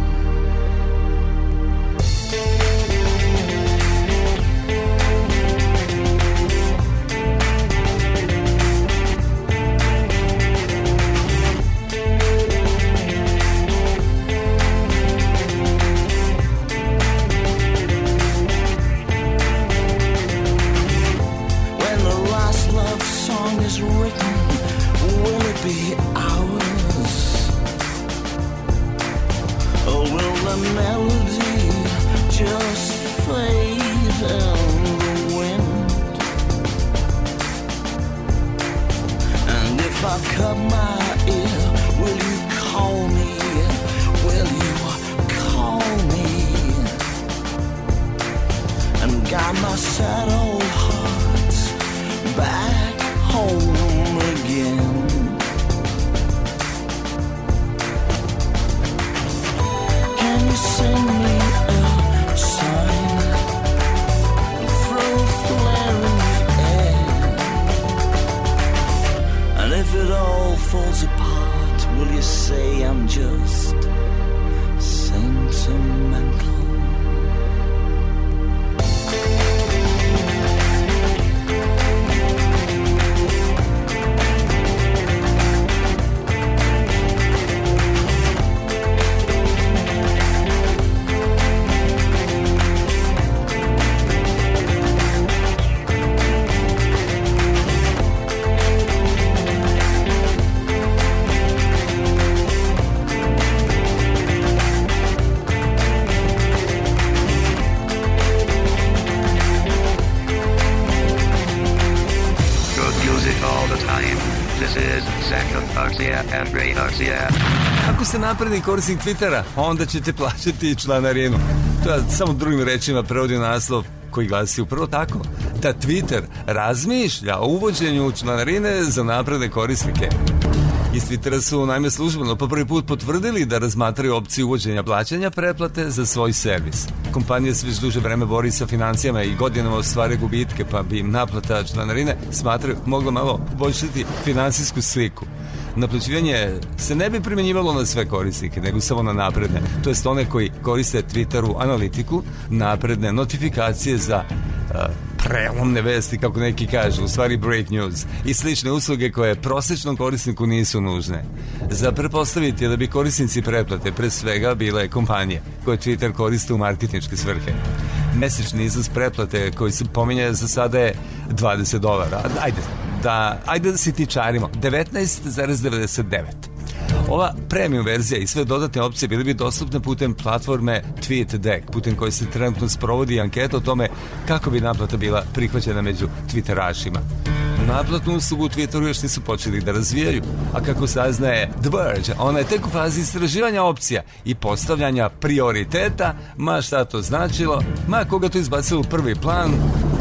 Ako ste napredni korisnik Twittera, onda ćete plaćati članarinu. To je samo drugim rečima prevodio naslov koji glasi upravo tako, da Twitter razmišlja o uvođenju članarine za napredne korisnike. Iz Twittera su naime službeno po prvi put potvrdili da razmatraju opciju uvođenja plaćanja pretplate za svoj servis. Kompanija se već duže vreme bori sa financijama i godinama ostvaruje gubitke, pa bi im naplata članarine smatraju mogla malo poboljšati finansijsku sliku. Naplaćivanje se ne bi primjenjivalo na sve korisnike, nego samo na napredne, to jest one koji koriste Twitteru analitiku, napredne notifikacije za uh, prelomne vesti, kako neki kažu, u stvari break news, i slične usluge koje prosječnom korisniku nisu nužne. Za pretpostaviti je da bi korisnici pretplate pre svega bile kompanije koje Twitter koriste u marketinške svrhe. Mesečni iznos pretplate koji se pominje za sada je dvadeset dolara. Ajde, da, ajde da si tičarimo, devetnaest zarez devedeset devet. Ova premium verzija i sve dodatne opcije bili bi dostupne putem platforme TweetDeck, putem koje se trenutno sprovodi anketa o tome kako bi naplata bila prihvaćena među Twitterašima. Naplatnu uslugu u Twitteru još nisu počeli da razvijaju, a kako saznaje The Verge, ona je tek u fazi istraživanja opcija i postavljanja prioriteta, ma šta to značilo, ma koga to izbacilo u prvi plan,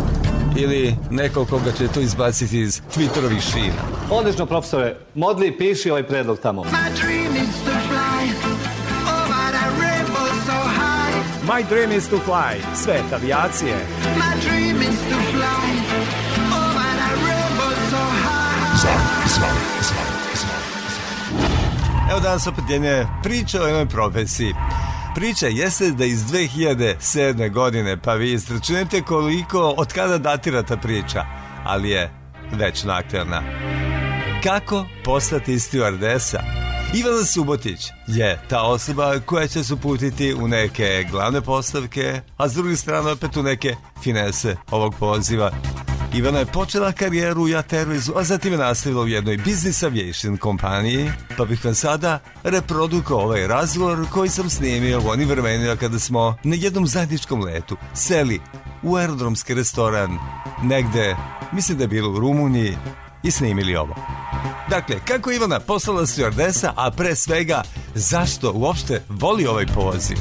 ili neko koga će to izbaciti iz Twitterovih šina. Odlično, profesore. Modli, piši ovaj predlog tamo. My dream is to fly over the rainbow so high. My dream is to fly. Svet avijacije. My dream is to fly over the rainbow so high. Zaj, zaj, zaj, zaj. Evo danas opet jedne priče o jednoj profesiji. Priča jeste da iz dve hiljade sedme godine, pa vi izračunajte koliko, od kada datira ta priča, ali je večno aktualna. Kako postati stewardesa? Ivana Subotić je ta osoba koja će se uputiti u neke glavne postavke, a s druge strane opet u neke finese ovog poziva. Ivana je počela karijeru u Jet Airwaysu, a zatim je nastavila u jednoj business aviation kompaniji, pa bih vam sada reprodukao ovaj razgovor koji sam snimio u onim vremenima kada smo na jednom zajedničkom letu seli u aerodromski restoran negde, mislim da je bilo u Rumuniji, i snimili ovo. Dakle, kako Ivana postala stewardesa, a pre svega zašto uopšte voli ovaj poziv?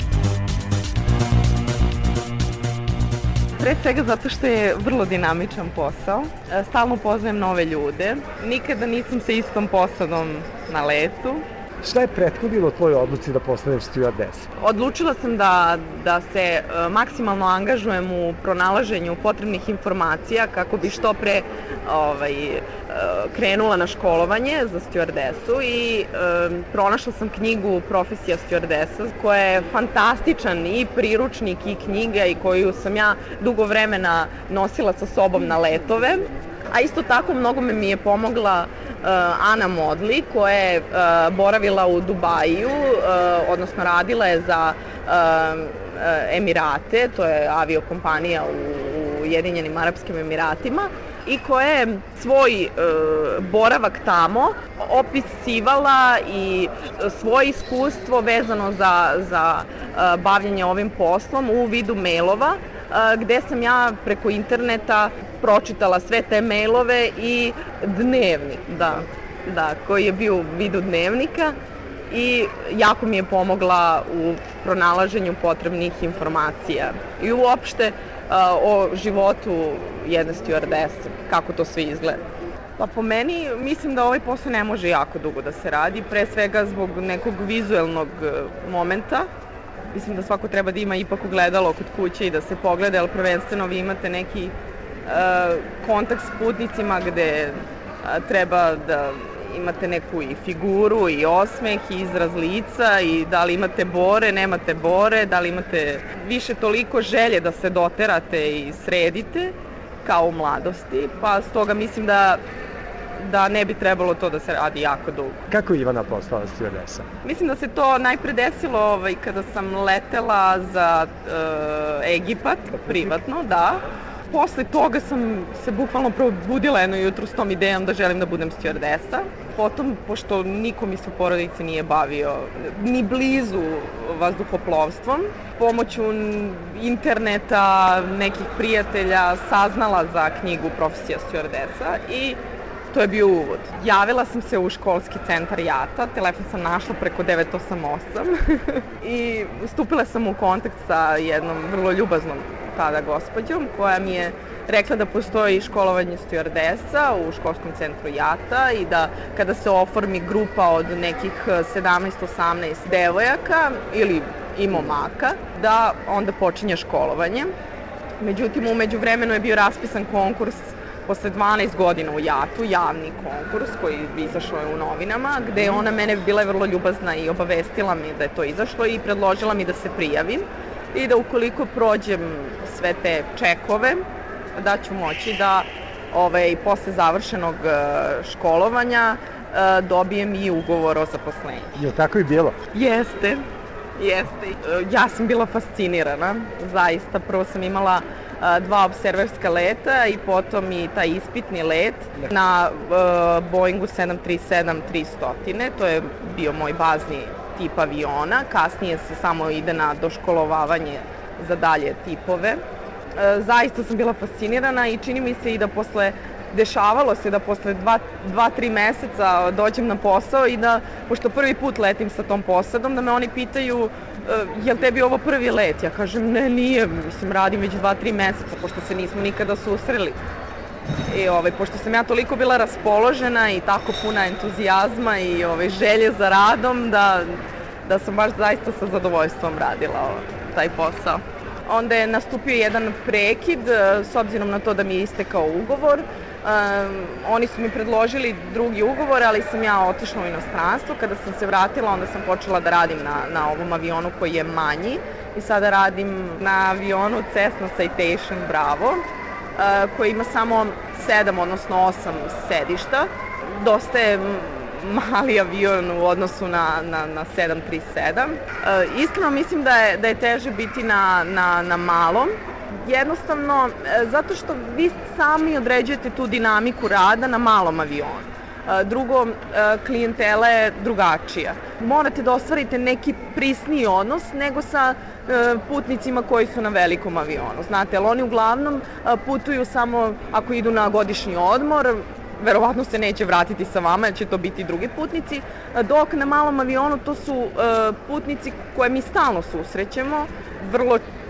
Pre svega zato što je vrlo dinamičan posao, stalno poznajem nove ljude, nikada nisam sa istom posadom na letu Šta je prethodilo tvojoj odluci da postaneš stewardesa? Odlučila sam da, da se e, maksimalno angažujem u pronalaženju potrebnih informacija kako bi što pre ovaj, e, krenula na školovanje za stewardesu i e, pronašla sam knjigu Profesija stewardesa koja je fantastičan i priručnik i knjiga i koju sam ja dugo vremena nosila sa sobom na letove. A isto tako mnogo me mi je pomogla uh, Ana Modli koja je uh, boravila u Dubaju, uh, odnosno radila je za uh, Emirate, to je aviokompanija u, u Ujedinjenim Arapskim Emiratima i koja je svoj uh, boravak tamo opisivala i svoje iskustvo vezano za, za uh, bavljanje ovim poslom u vidu mailova uh, gde sam ja preko interneta pročitala sve te mailove i dnevnik, da, da, koji je bio u vidu dnevnika i jako mi je pomogla u pronalaženju potrebnih informacija i uopšte uh, o životu jedne stewardese, kako to sve izgleda. Pa po meni mislim da ovaj posao ne može jako dugo da se radi, pre svega zbog nekog vizuelnog momenta. Mislim da svako treba da ima ipak ogledalo kod kuće i da se pogleda, jer prvenstveno vi imate neki kontakt s putnicima gde treba da imate neku i figuru i osmeh i izraz lica i da li imate bore, nemate bore, da li imate više toliko želje da se doterate i sredite kao u mladosti, pa stoga mislim da da ne bi trebalo to da se radi jako dugo. Kako je Ivana postala stewardesa? Mislim da se to najpre desilo ovaj, kada sam letela za uh, Egipat, privatno, da. Posle toga sam se bukvalno probudila jedno jutro s tom idejom da želim da budem stewardesa. Potom, pošto niko mi se u porodici nije bavio ni blizu vazduhoplovstvom, pomoću interneta, nekih prijatelja saznala za knjigu Profesija stewardesa i to je bio uvod. Javila sam se u školski centar JATA, telefon sam našla preko devet osam osam i stupila sam u kontakt sa jednom vrlo ljubaznom tada gospođom koja mi je rekla da postoji školovanje stewardesa u školskom centru JATA i da kada se oformi grupa od nekih sedamnaest osamnaest devojaka ili i momaka, da onda počinje školovanje. Međutim, umeđu vremenu je bio raspisan konkurs posle dvanaest godina u JAT-u, javni konkurs koji izašao je u novinama, gde je ona mene bila vrlo ljubazna i obavestila mi da je to izašlo i predložila mi da se prijavim i da ukoliko prođem sve te čekove, da ću moći da ovaj, posle završenog školovanja dobijem i ugovor o zaposlenju. Je li tako i bilo? Jeste, jeste. Ja sam bila fascinirana, zaista. Prvo sam imala dva observerska leta i potom i taj ispitni let na uh, Boeingu sedam tri sedam tristo. To je bio moj bazni tip aviona. Kasnije se samo ide na doškolovavanje za dalje tipove. Uh, zaista sam bila fascinirana i čini mi se i da posle dešavalo se da posle dva, dva, tri meseca dođem na posao i da, pošto prvi put letim sa tom posadom, da me oni pitaju jel tebi ovo prvi let? Ja kažem, ne, nije, mislim, radim već dva, tri meseca, pošto se nismo nikada susreli. I ovaj, pošto sam ja toliko bila raspoložena i tako puna entuzijazma i ovaj, želje za radom, da, da sam baš zaista sa zadovoljstvom radila ovaj, taj posao. Onda je nastupio jedan prekid, s obzirom na to da mi je istekao ugovor. Um, oni su mi predložili drugi ugovor, ali sam ja otišla u inostranstvo. Kada sam se vratila, onda sam počela da radim na, na ovom avionu koji je manji i sada radim na avionu Cessna Citation Bravo, uh, koji ima samo sedam, odnosno osam sedišta. Dosta je mali avion u odnosu na, na, na sedam tri sedam. Uh, iskreno mislim da je, da je teže biti na, na, na malom. Jednostavno, zato što vi sami određujete tu dinamiku rada na malom avionu. Drugo, klijentela je drugačija. Morate da ostvarite neki prisniji odnos nego sa putnicima koji su na velikom avionu. Znate, ali oni uglavnom putuju samo ako idu na godišnji odmor, verovatno se neće vratiti sa vama jer će to biti drugi putnici, dok na malom avionu to su putnici koje mi stalno susrećemo, vrlo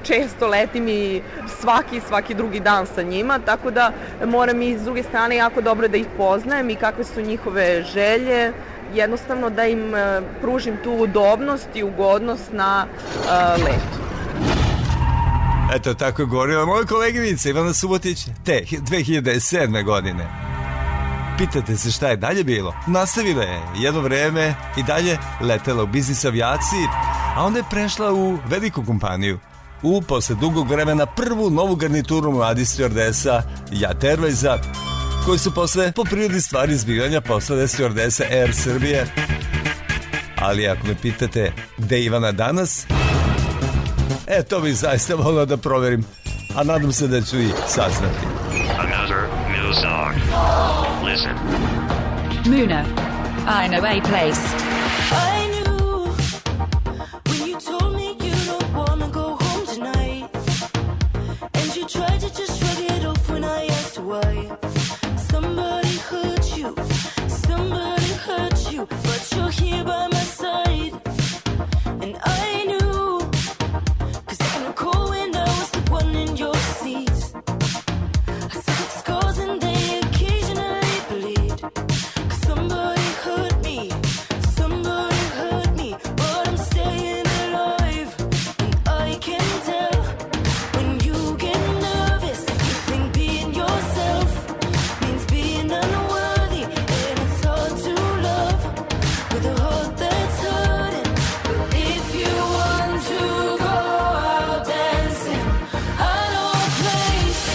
često letim i svaki, svaki drugi dan sa njima, tako da moram i s druge strane jako dobro da ih poznajem i kakve su njihove želje, jednostavno da im e, pružim tu udobnost i ugodnost na e, letu. Eto, tako je govorila moja koleginica Ivana Subotić te dve hiljade sedme godine. Pitate se šta je dalje bilo? Nastavila je jedno vreme i dalje letela u biznis avijaciji, a onda je prešla u veliku kompaniju. U, posle dugog vremena, prvu novu garnituru mladih stewardesa Jet Airwaysa, koji su posle po prirodi stvari zbivanja postale stewardese Air Srbije. Ali ako me pitate gde je Ivana danas, e, to bih zaista volio da proverim, a nadam se da ću i saznati. Another new song. Listen. Muna. I know a place. I knew when you told me you don't wanna go home tonight, and you tried to just shrug it off when I asked why. Somebody hurt you, somebody hurt you, but you're here by my side, and I knew, 'cause I can recall when I was the one in your seat. I took scars and they occasionally bleed, 'cause somebody hurt me, somebody hurt me, but I'm staying alive, and I can tell when you get nervous, you think being yourself means being unworthy, and it's hard to love with a heart that's hurting. But if you want to go out dancing, I know a place,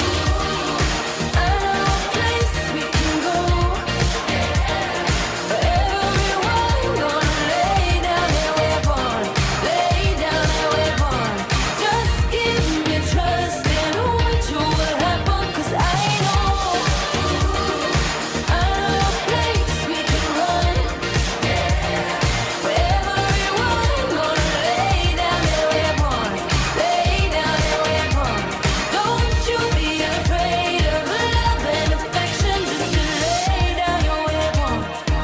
I know a place we can go. Everyone gonna lay down their weapon, lay down their weapon. Just give me trust and watch what happen, 'cause I know, I know a place we can run. Everyone gonna lay down their weapon, lay down their weapon. Don't you be afraid of love and affection, just to lay down your weapon.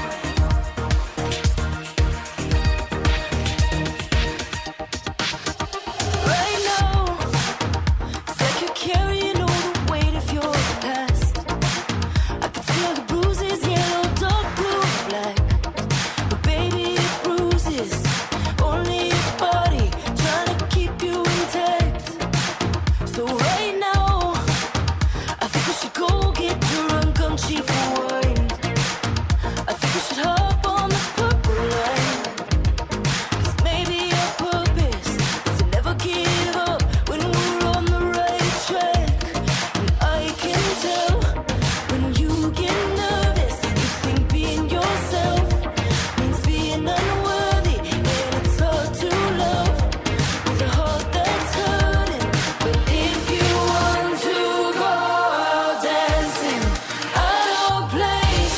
Right now, it's like you're carrying all the weight of your past. I can feel the bruises, yellow, dark blue, black. But baby, it bruises only your body, trying to keep you intact. So right now, I think we should go get drunk on cheap wine. I think we should hop on the purple line, 'cause maybe our purpose is to never give up when we're on the right track. And I can tell when you get nervous, you think being yourself means being unworthy, and it's hard to love with a heart that's hurting. But if you want to go out dancing, I know a place,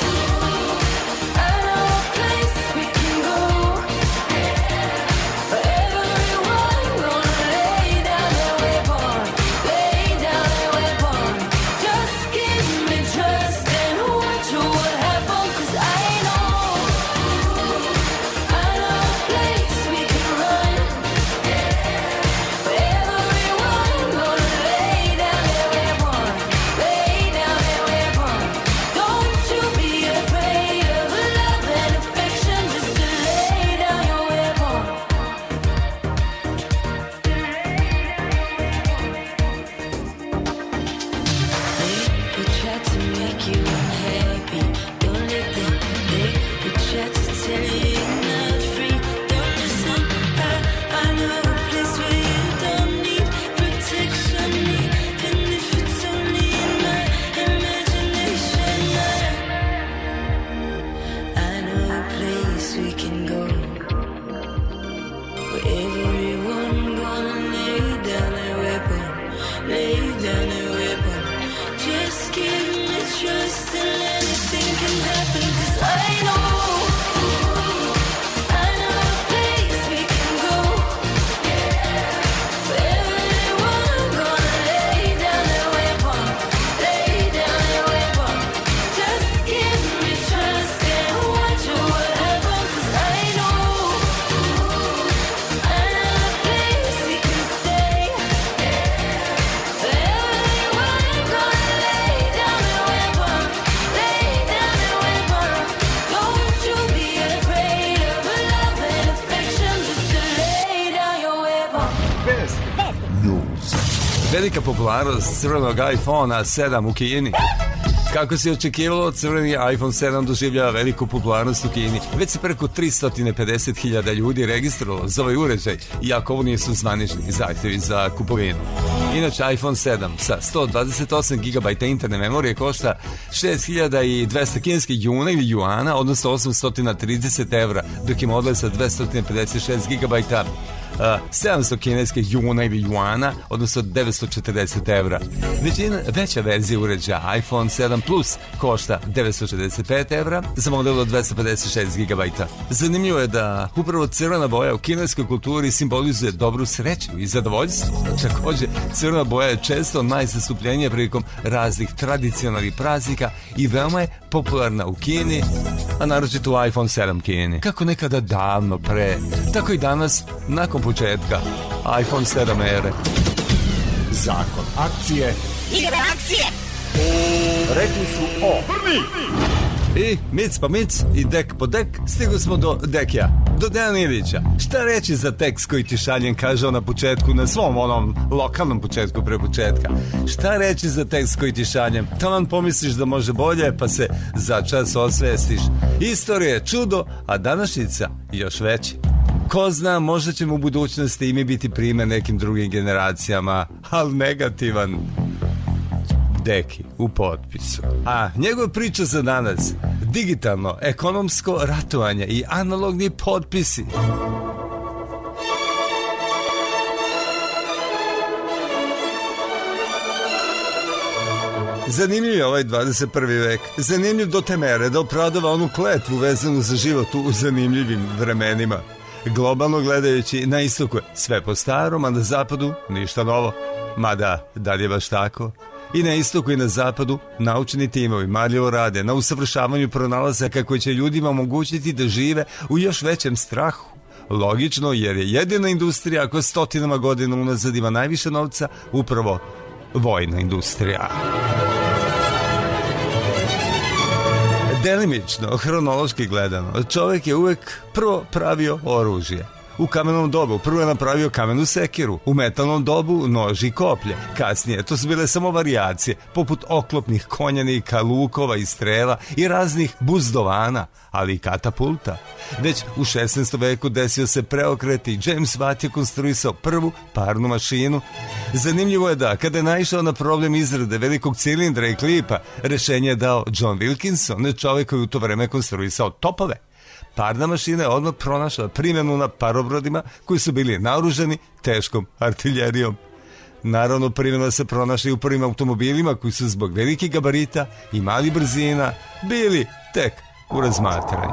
I know a place we can go. Everyone gonna lay down their weapon, lay down their weapon. Just give me trust and watch what happen, 'cause I know, I know a place we can run. Everyone gonna lay down their weapon, lay down their weapon. Don't you be afraid of love and affection, just to lay down your weapon. They try to make you unhappy, don't let them. They will try to tell you you're not free, don't listen. I, I know a place where you don't need protection, even if it's only in my imagination. I, I know a place we can go, where everyone gonna lay down their weapon, lay down their weapon. Just give me trust and let it Velika popularnost crvenog iPhone sedam u Kini. Kako se očekivalo, crveni iPhone sedam doživljava veliku popularnost u Kini. Već se preko tristo pedeset hiljada ljudi registrovalo za ovaj uređaj, iako ovo nisu zvanični zahtjevi za kupovinu. Inače, iPhone sedam sa sto dvadeset osam gigabajta interne memorije košta šest hiljada dvesta kineskih juna ili juana, odnosno osamsto trideset evra, dok je model sa dvesta pedeset šest gigabajta Uh, sedamsto kineskih juna ili juana, odnosno devetsto četrdeset evra. Većina, veća verzija uređaja iPhone sedam Plus košta devetsto šezdeset pet evra za model od dvesta pedeset šest gigabajta. Zanimljivo je da upravo crvena boja u kineskoj kulturi simbolizuje dobru sreću i zadovoljstvo. Takođe, crvena boja je često najzastupljenija prilikom raznih tradicionalnih praznika i veoma je popularna u Kini, a naročito u iPhone sedam Kini. Kako nekada davno pre, tako i danas, nakon početka iPhone sedam ere. Zakon akcije. Igre akcije. Rekli su o. Prvi. I mic pa mic i dek po dek stigli smo do Dekija, do Dejana Ilića. Šta reći za tekst koji ti šaljem, kaže on na početku, na svom onom lokalnom početku pre početka. Šta reći za tekst koji ti šaljem? Taman pomisliš da može bolje, pa se za čas osvestiš. Istorija je čudo, a današnjica još veći. Ko zna, možda ćemo u budućnosti i mi biti primer nekim drugim generacijama, ali negativan Deki u potpisu. A njegova priča za danas: digitalno, ekonomsko ratovanje i analogni potpisi. Zanimljiv je ovaj dvadeset prvi vek. Zanimljiv do te mere da opravdava onu kletvu vezanu za život u zanimljivim vremenima. Globalno gledajući, na istoku je sve po starom, a na zapadu ništa novo. Mada, da li je baš tako? I na istoku i na zapadu naučni timovi marljivo rade na usavršavanju pronalazaka koji će ljudima omogućiti da žive u još većem strahu. Logično, jer je jedina industrija koja stotinama godina unazad ima najviše novca upravo vojna industrija. Delimično, hronološki gledano, čovjek je uvek prvo pravio oružje. U kamenom dobu prvo je napravio kamenu sekiru, u metalnom dobu nož i koplje. Kasnije to su bile samo varijacije, poput oklopnih konjanika, lukova i strela i raznih buzdovana, ali i katapulta. Već u šesnaestom veku desio se preokret i James Watt je konstruisao prvu parnu mašinu. Zanimljivo je da, kada je naišao na problem izrade velikog cilindra i klipa, rešenje je dao John Wilkinson, čovjek koji u to vreme konstruisao topove. Parna mašina je odmah pronašla primjenu na parobrodima koji su bili naoružani teškom artiljerijom. Naravno, primjena se pronašla i u prvim automobilima koji su zbog velikih gabarita i malih brzina bili tek u razmatranju.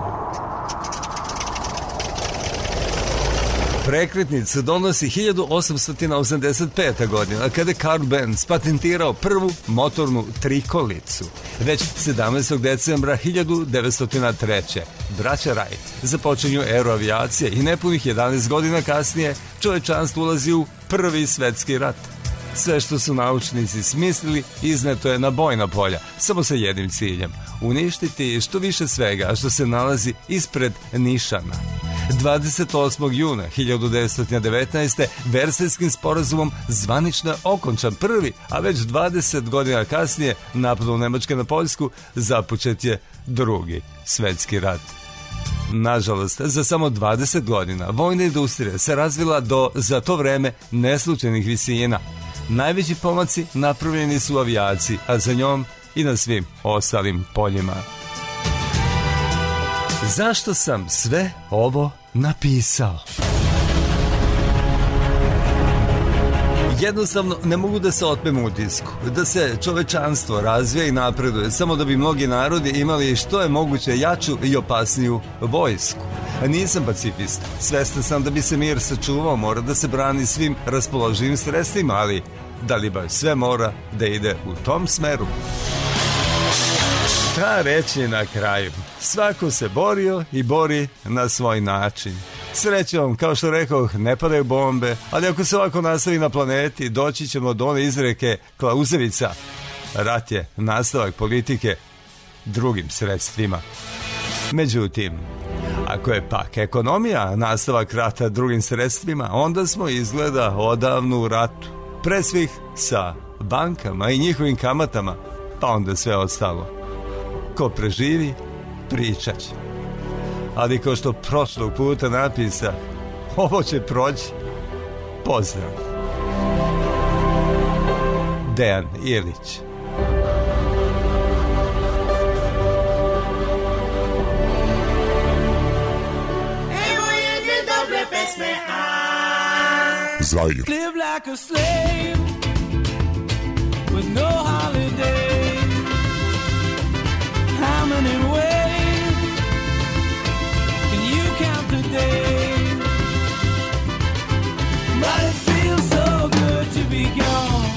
Prekretnicu donosi hiljadu osamsto osamdeset peta. godina, kada je Carl Benz patentirao prvu motornu trikolicu. Već sedamnaestog decembra hiljadu devetsto treće. braća Wright započinju eru avijacije i nepunih jedanaest godina kasnije čovečanstvo ulazi u prvi svetski rat. Sve što su naučnici smislili izneto je na bojna polja, samo sa jednim ciljem: uništiti što više svega što se nalazi ispred nišana. dvadeset osmog juna hiljadu devetsto devetnaeste. Versajskim sporazumom zvanično je okončan prvi, a već dvadeset godina kasnije napadom Nemačke na Poljsku započet je drugi svetski rat. Nažalost, za samo dvadeset godina vojna industrija se razvila do, za to vreme, neslučajnih visina. Najveći pomaci napravljeni su u avijaciji, a za njom i na svim ostalim poljima. Zašto sam sve ovo napisao? Jednostavno ne mogu da se otmem utisku da se čovečanstvo razvija i napreduje samo da bi mnogi narodi imali što je moguće jaču i opasniju vojsku. Nisam pacifista, svestan sam da bi se mir sačuvao, mora da se brani svim raspoloživim sredstvima, ali da li baš sve mora da ide u tom smeru? Šta reći na kraju? Svako se borio i bori na svoj način. Srećom, kao što rekao, ne padaju bombe, ali ako se ovako nastavi na planeti, doći ćemo do one izreke Klauzevica: rat je nastavak politike drugim sredstvima. Međutim, ako je pak ekonomija nastavak rata drugim sredstvima, onda smo izgleda odavno u ratu. Pre svih sa bankama i njihovim kamatama, pa onda sve ostalo. Ko preživi, pričat će. Ali kao što prošlog puta napisa, ovo će proći. Pozdrav. Dejan Ilić. Evo jedne dobre pesme, Zair. Live like a slave with no holiday. How many ways can you count the days? But it feels so good to be gone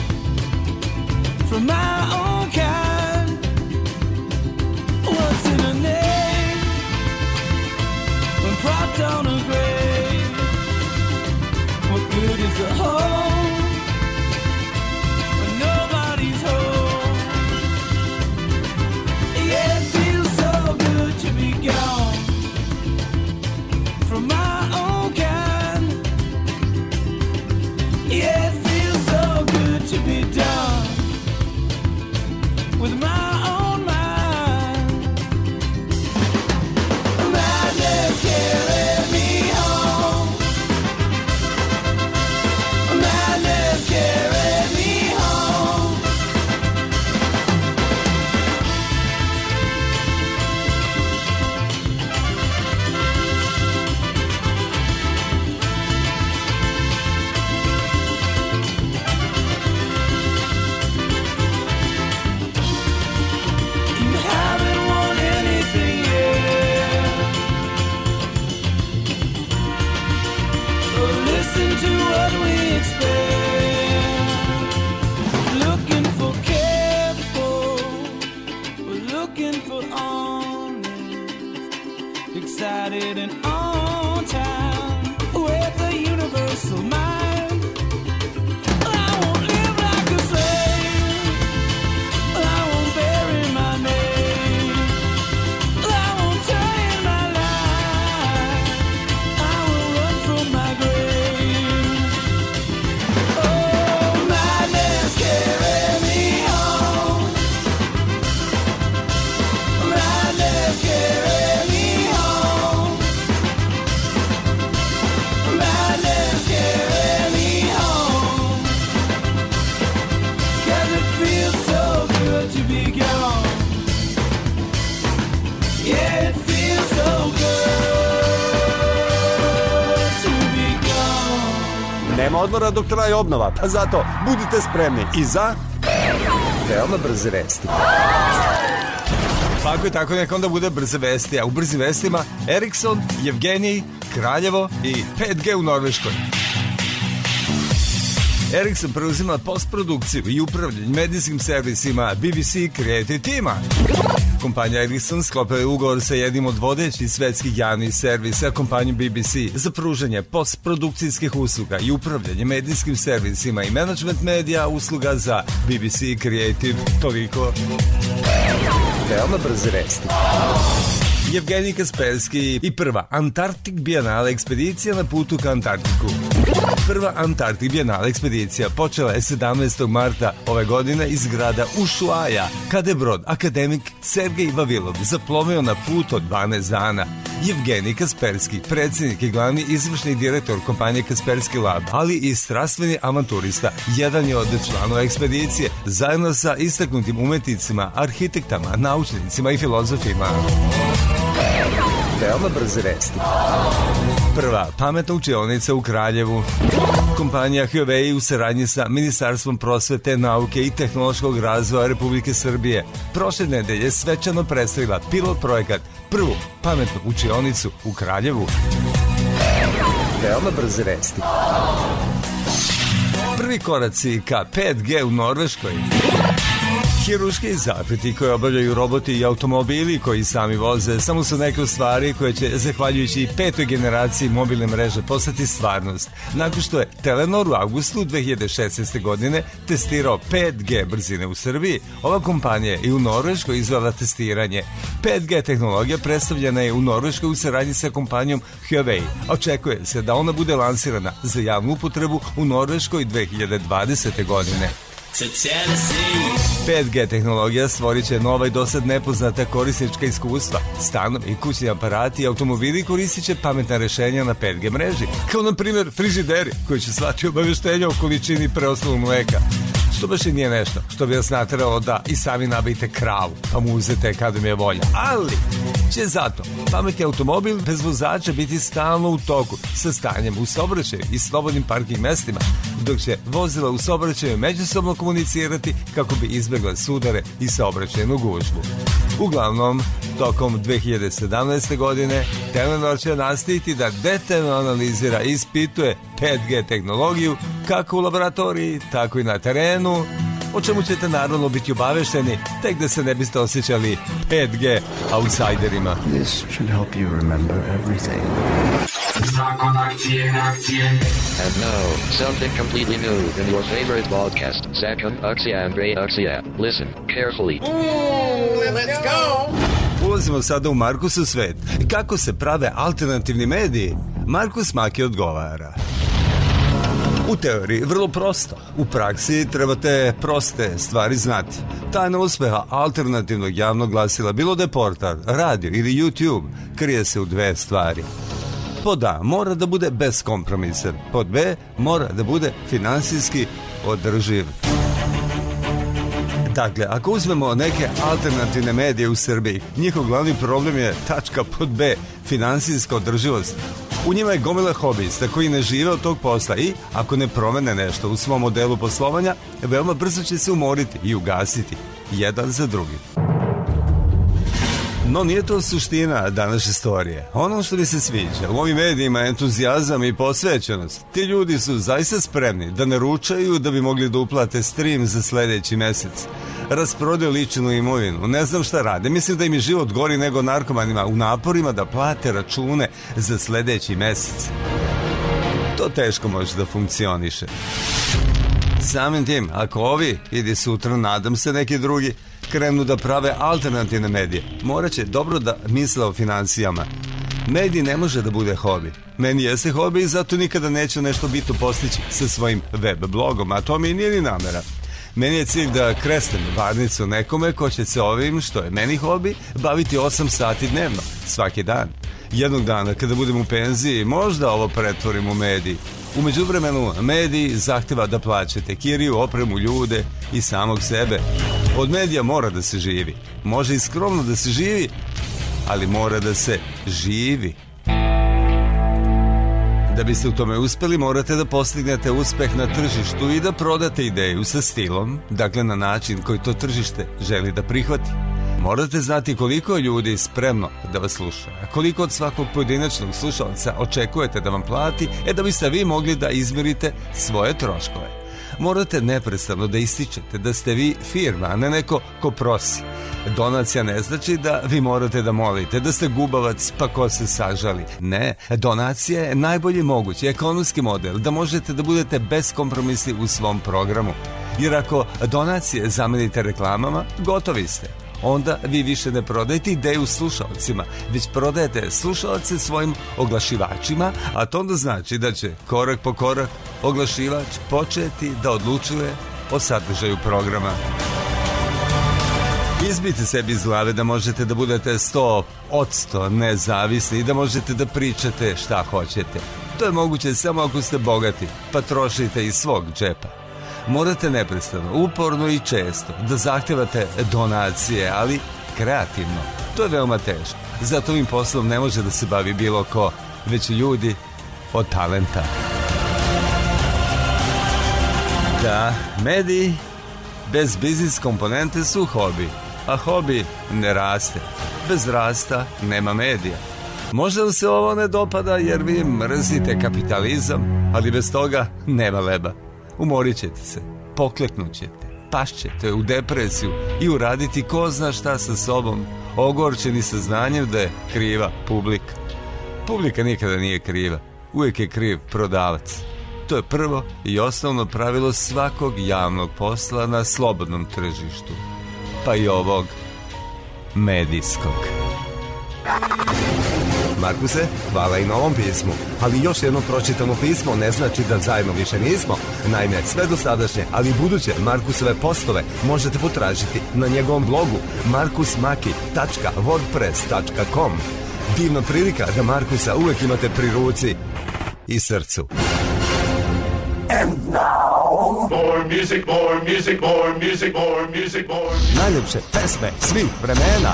from my own kind. What's in a name when propped on a grave? What good is the home when nobody's home? Yeah, it feels so good to be gone from my own kind. Yeah, it feels so good to be done with my own mind. Madness carry me home. Madness carry me home. You haven't won anything yet, so listen to what we expect. Looking for careful, we're looking for honest, excited and on time with the universal mind. I won't live like a slave. I won't bury my name. I won't turn my life. I will run from my grave. Oh, madness carry me home. Madness carry me home. Madness carry me home. 'Cause it feels so good to be gone. Yeah, it feels so good to be gone. Nema odmora dok traje obnova, pa zato budite spremni i za veoma brze vesti. Tako je, tako neka onda bude brze vesti. A u brzim vestima Ericsson, Evgenij, Kraljevo i pet G u Norveškoj. Ericsson preuzima postprodukciju i upravljanje medijskim servisima B B C Creative Tima. Kompanija Ericsson sklopila je ugovor sa jednim od vodećih svetskih javnih servisa, kompanijom B B C, za pružanje postprodukcijskih usluga i upravljanje medijskim servisima i management medija usluga za B B C Creative. Toliko. Veoma brze vesti. Evgenij Kasperski i prva Antarktik Bienale ekspedicija na putu ka Antarktiku. Prva Antarktik Bienale ekspedicija počela je sedamnaestog marta ove godine iz grada Ushuaia, kada je brod akademik Sergej Vavilov zaplovio na put od dvanaest dana. Evgenij Kasperski, predsjednik i glavni izvršni direktor kompanije Kasperski Lab, ali i strastveni avanturista, jedan je od članova ekspedicije, zajedno sa istaknutim umetnicima, arhitektama, naučnicima i filozofima. Veoma brze vesti. Prva pametna učionica u Kraljevu. Kompanija Huawei u saradnji sa Ministarstvom prosvete, nauke i tehnološkog razvoja Republike Srbije prošle nedelje svečano predstavila pilot projekat prvu pametnu učionicu u Kraljevu. Veoma brze vesti. Prvi koraci ka pet G u Norveškoj. Hiruški zahvati koje obavljaju roboti i automobili koji sami voze samo su neke stvari koje će, zahvaljujući petoj generaciji mobilne mreže, postati stvarnost. Nakon što je Telenor u avgustu dve hiljade šesnaeste. godine testirao pet G brzine u Srbiji, ova kompanija je i u Norveškoj izvela testiranje. pet G tehnologija predstavljena je u Norveškoj u saradnji sa kompanijom Huawei. Očekuje se da ona bude lansirana za javnu upotrebu u Norveškoj dve hiljade dvadesete. godine. pet G tehnologija stvorit će nova i dosad nepoznata korisnička iskustva. Stanovi i kućni aparati i automobili koristit će pametna rešenja na pet G mreži, kao na primjer frižideri koji će slati obaveštenja o količini preostalog mleka. Što baš i nije nešto što bi vas nateralo da i sami nabijete kravu, pa mu uzete kada mi je volja. Ali će zato pametni automobil bez vozača biti stalno u toku sa stanjem u saobraćaju i slobodnim parking mestima, dok će vozila u saobraćaju međusobno komunicirati kako bi izbjegla sudare i saobraćajnu gužvu. Uglavnom, tokom dve hiljade sedamnaeste. godine Telenor će nastaviti da detaljno analizira i ispituje pet G tehnologiju kako u laboratoriji, tako i na terenu, o čemu ćete naravno biti obavešteni tek da se ne biste osjećali pet G outsiderima. This should help you remember everything. Zakon akcije, akcije. And now, something completely new in your favorite podcast, Zakon akcije and reakcije. Listen carefully. Ooh, let's go! Ulazimo sada u Markusu svet. Kako se prave alternativni mediji? Markus Maki odgovara. U teoriji vrlo prosto, u praksi trebate proste stvari znati. Tajna uspeha alternativnog javnog glasila, bilo da je portal, radio ili YouTube, krije se u dve stvari. Pod A, mora da bude beskompromisan. Pod B, mora da bude finansijski održiv. Dakle, ako uzmemo neke alternativne medije u Srbiji, njihov glavni problem je tačka pod B, finansijska održivost. U njima je gomila hobijista koji ne žive od tog posla i, ako ne promene nešto u svom modelu poslovanja, veoma brzo će se umoriti i ugasiti, jedan za drugim. No nije to suština današnje istorije. Ono što mi se sviđa u ovim medijima je entuzijazam i posvećenost. Ti ljudi su zaista spremni da naručaju da bi mogli da uplate stream za sledeći mesec. Rasprodaju ličnu imovinu, ne znam šta rade. Mislim da im je život gori nego narkomanima u naporima da plate račune za sledeći mesec. To teško može da funkcioniše. Samim tim, ako ovi ili sutra, nadam se neki drugi, krenu da prave alternativne medije, morat će dobro da misle o financijama. Medij ne može da bude hobi. Meni jeste hobi i zato nikada neću nešto bitno postići sa svojim web blogom, a to mi nije ni namera. Meni je cilj da kresnem varnicu nekome ko će se ovim, što je meni hobi, baviti osam sati dnevno, svaki dan. Jednog dana, kada budem u penziji, možda ovo pretvorim u medij. U međuvremenu, medij zahteva da plaćate kiriju, opremu, ljude i samog sebe. Od medija mora da se živi. Može i skromno da se živi, ali mora da se živi. Da biste u tome uspeli, morate da postignete uspeh na tržištu i da prodate ideju sa stilom, dakle na način koji to tržište želi da prihvati. Morate znati koliko je ljudi spremno da vas sluša, a koliko od svakog pojedinačnog slušalca očekujete da vam plati, e da biste vi mogli da izmirite svoje troškove. Morate neprestano da ističete da ste vi firma, a ne neko ko prosi. Donacija ne znači da vi morate da molite, da ste gubavac pa ko se sažali. Ne, donacija je najbolji mogući ekonomski model da možete da budete beskompromisni u svom programu. Jer ako donacije zamenite reklamama, gotovi ste. Onda vi više ne prodajete ideju slušalcima, već prodajete slušalce svojim oglašivačima, a to onda znači da će korak po korak oglašivač početi da odlučuje o sadržaju programa. Izbite sebi iz glave da možete da budete sto posto nezavisni i da možete da pričate šta hoćete. To je moguće samo ako ste bogati, pa trošite iz svog džepa. Morate neprestano, uporno i često da zahtevate donacije, ali kreativno. To je veoma teško. Zato ovim poslom ne može da se bavi bilo ko, već ljudi od talenta. Da, mediji bez biznis komponente su hobi, a hobi ne raste. Bez rasta nema medija. Možda vam se ovo ne dopada jer vi mrzite kapitalizam, ali bez toga nema leba. Umorit ćete se, pokleknut ćete, pašćete u depresiju i uraditi ko zna šta sa sobom, ogorčeni sa znanjem da je kriva publika. Publika nikada nije kriva, uvijek je kriv prodavac. To je prvo i osnovno pravilo svakog javnog posla na slobodnom tržištu, pa i ovog medijskog. Markuse, hvala i na ovom pismu, ali još jedno pročitano pismo ne znači da zajedno više nismo. Naime, sve dosadašnje, ali i buduće Markusove postove možete potražiti na njegovom blogu markusmaki tačka wordpress tačka com. Divna prilika da Markusa uvek imate pri ruci i srcu. And now, more music, more music, more music, more music, more music. Najljepše pesme svih vremena.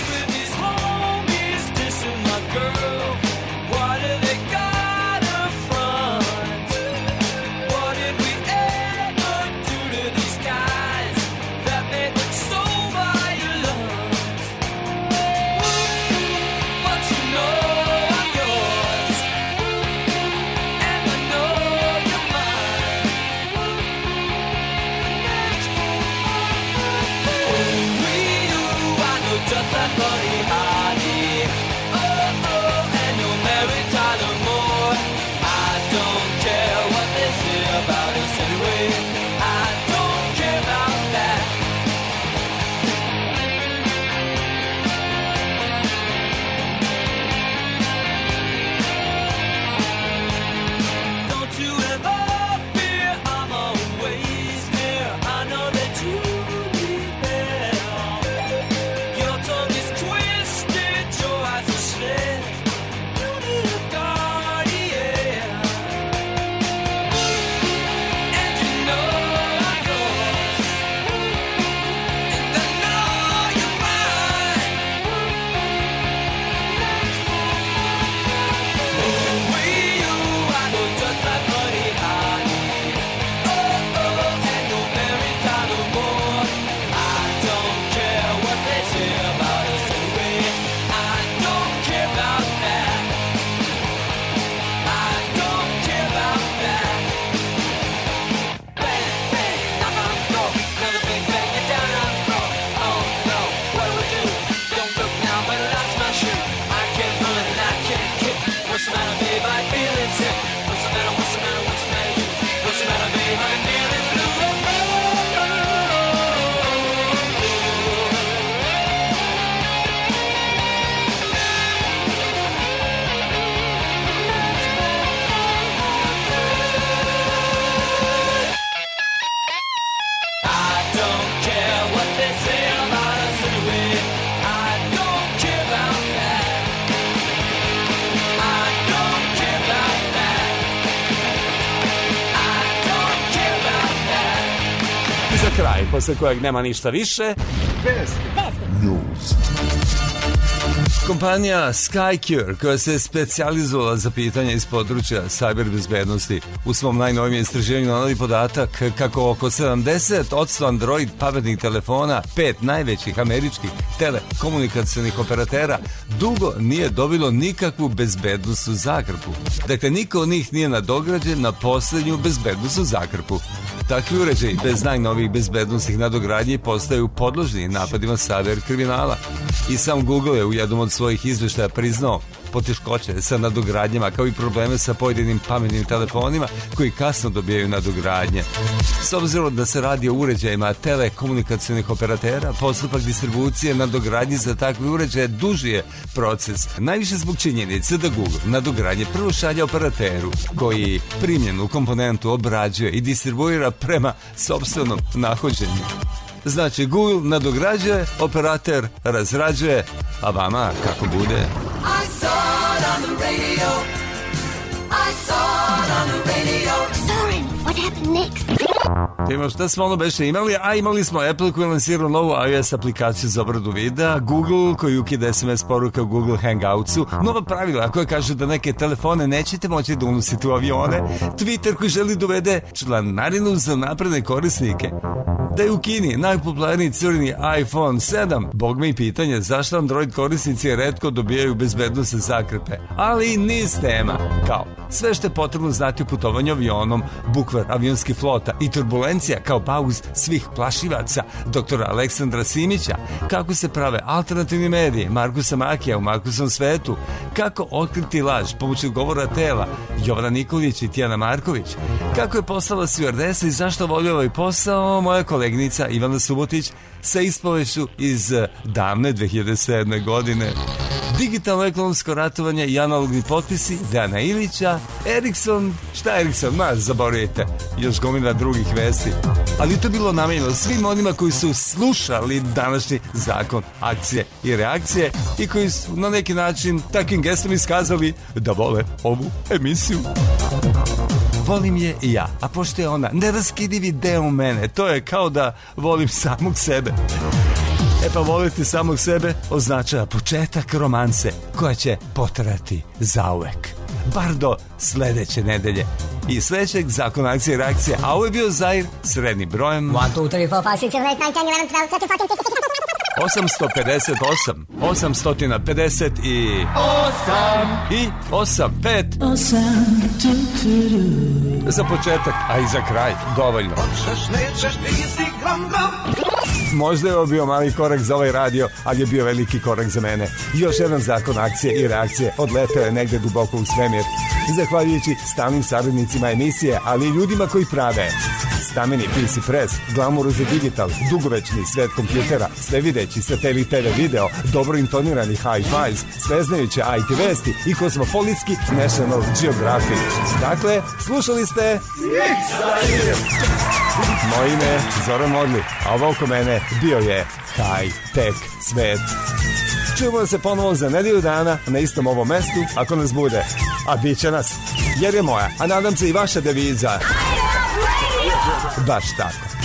Kraj, posle kojeg nema ništa više. Vesti. News. Kompanija Skycure, koja se specijalizovala za pitanja iz područja cyber bezbednosti, u svom najnovijem istraživanju navodi podatak kako oko sedamdeset posto Android pametnih telefona, pet najvećih američkih telekomunikacionih operatera, dugo nije dobilo nikakvu bezbednostnu zakrpu. Dakle, niko od njih nije nadograđen na posljednju bezbednostnu zakrpu. Takvi uređaji bez najnovijih bezbednostnih nadogradnji postaju podložni napadima cyber kriminala. I sam Google je u jednom od svojih izveštaja priznao poteškoće sa nadogradnjama, kao i probleme sa pojedinim pametnim telefonima koji kasno dobijaju nadogradnje. S obzirom da se radi o uređajima telekomunikacionih operatera, postupak distribucije nadogradnje za takve uređaje duži je proces. Najviše zbog činjenice da Google nadogradnje prvo šalje operateru, koji primljenu komponentu obrađuje i distribuira prema sopstvenom nahođenju. Znači, Google nadograđuje, operater razrađuje, a vama kako bude? I saw it on the radio. I saw it on the radio. Soren, what happened next? Ima šta smo ono beše imali, a imali smo Apple koji je lansirao novu iOS aplikaciju za obradu videa, Google koji ukida es em es poruka u Google Hangoutsu, nova pravila koja kažu da neke telefone nećete moći da unosite u avione, Twitter koji želi da uvede članarinu za napredne korisnike, da je u Kini najpopularniji crni iPhone sedam, bog me i pitanje zašto Android korisnici retko dobijaju bezbednostne zakrpe, ali i niz tema, kao sve što je potrebno znati o putovanju avionom, bukvar avionskih flota i Turbulencija kao pauz svih plašivaca doktora Aleksandra Simića, kako se prave alternativni mediji Markusa Makija u Markusom svetu, kako otkriti laž pomoću govora tela Jovana Nikolić i Tijana Marković, kako je postala stjuardesa i zašto voli ovaj posao moja koleginica Ivana Subotić sa ispoveću iz davne dve hiljade sedme. godine. Digitalno ekonomsko ratovanje i analogni potpisi Dejana Ilića, Ericsson, šta Ericsson, ma zaboravite, još gomila drugih vesti. Ali to bilo namenjeno svim onima koji su slušali današnji zakon akcije i reakcije i koji su na neki način takvim gestom iskazali da vole ovu emisiju. Volim je i ja, a pošto je ona neraskidivi deo mene, to je kao da volim samog sebe. E pa voliti samog sebe označava početak romanse koja će potrajati zauvek. Bar do sledeće nedelje. I sledećeg zakona akcije i reakcije, a ovo je bio Zair s rednim brojem osamsto pedeset osam, osamsto pedeset osam i osam pet za početak, a i za kraj dovoljno. Možda je ovo bio mali korak za ovaj radio, ali je bio veliki korak za mene. Još jedan zakon akcije i reakcije odleteo je negde duboko u svemir. Zahvaljujući stalnim saradnicima emisije, ali i ljudima koji prave stameni P C Press, glamuru za digital, dugovečni svet kompjutera, svevideći satelit T V video, dobro intonirani hi-fis, sveznajuće I T vesti i kozmopolitski National Geographic. Dakle, slušali ste moje ime je Zoran Modli, a ovo oko mene bio je High-Tech svet. Čujemo se ponovo za nedelju dana na istom ovom mestu, ako nas bude, a bit će nas, jer je moja, a nadam se i vaša deviza. Baš tako.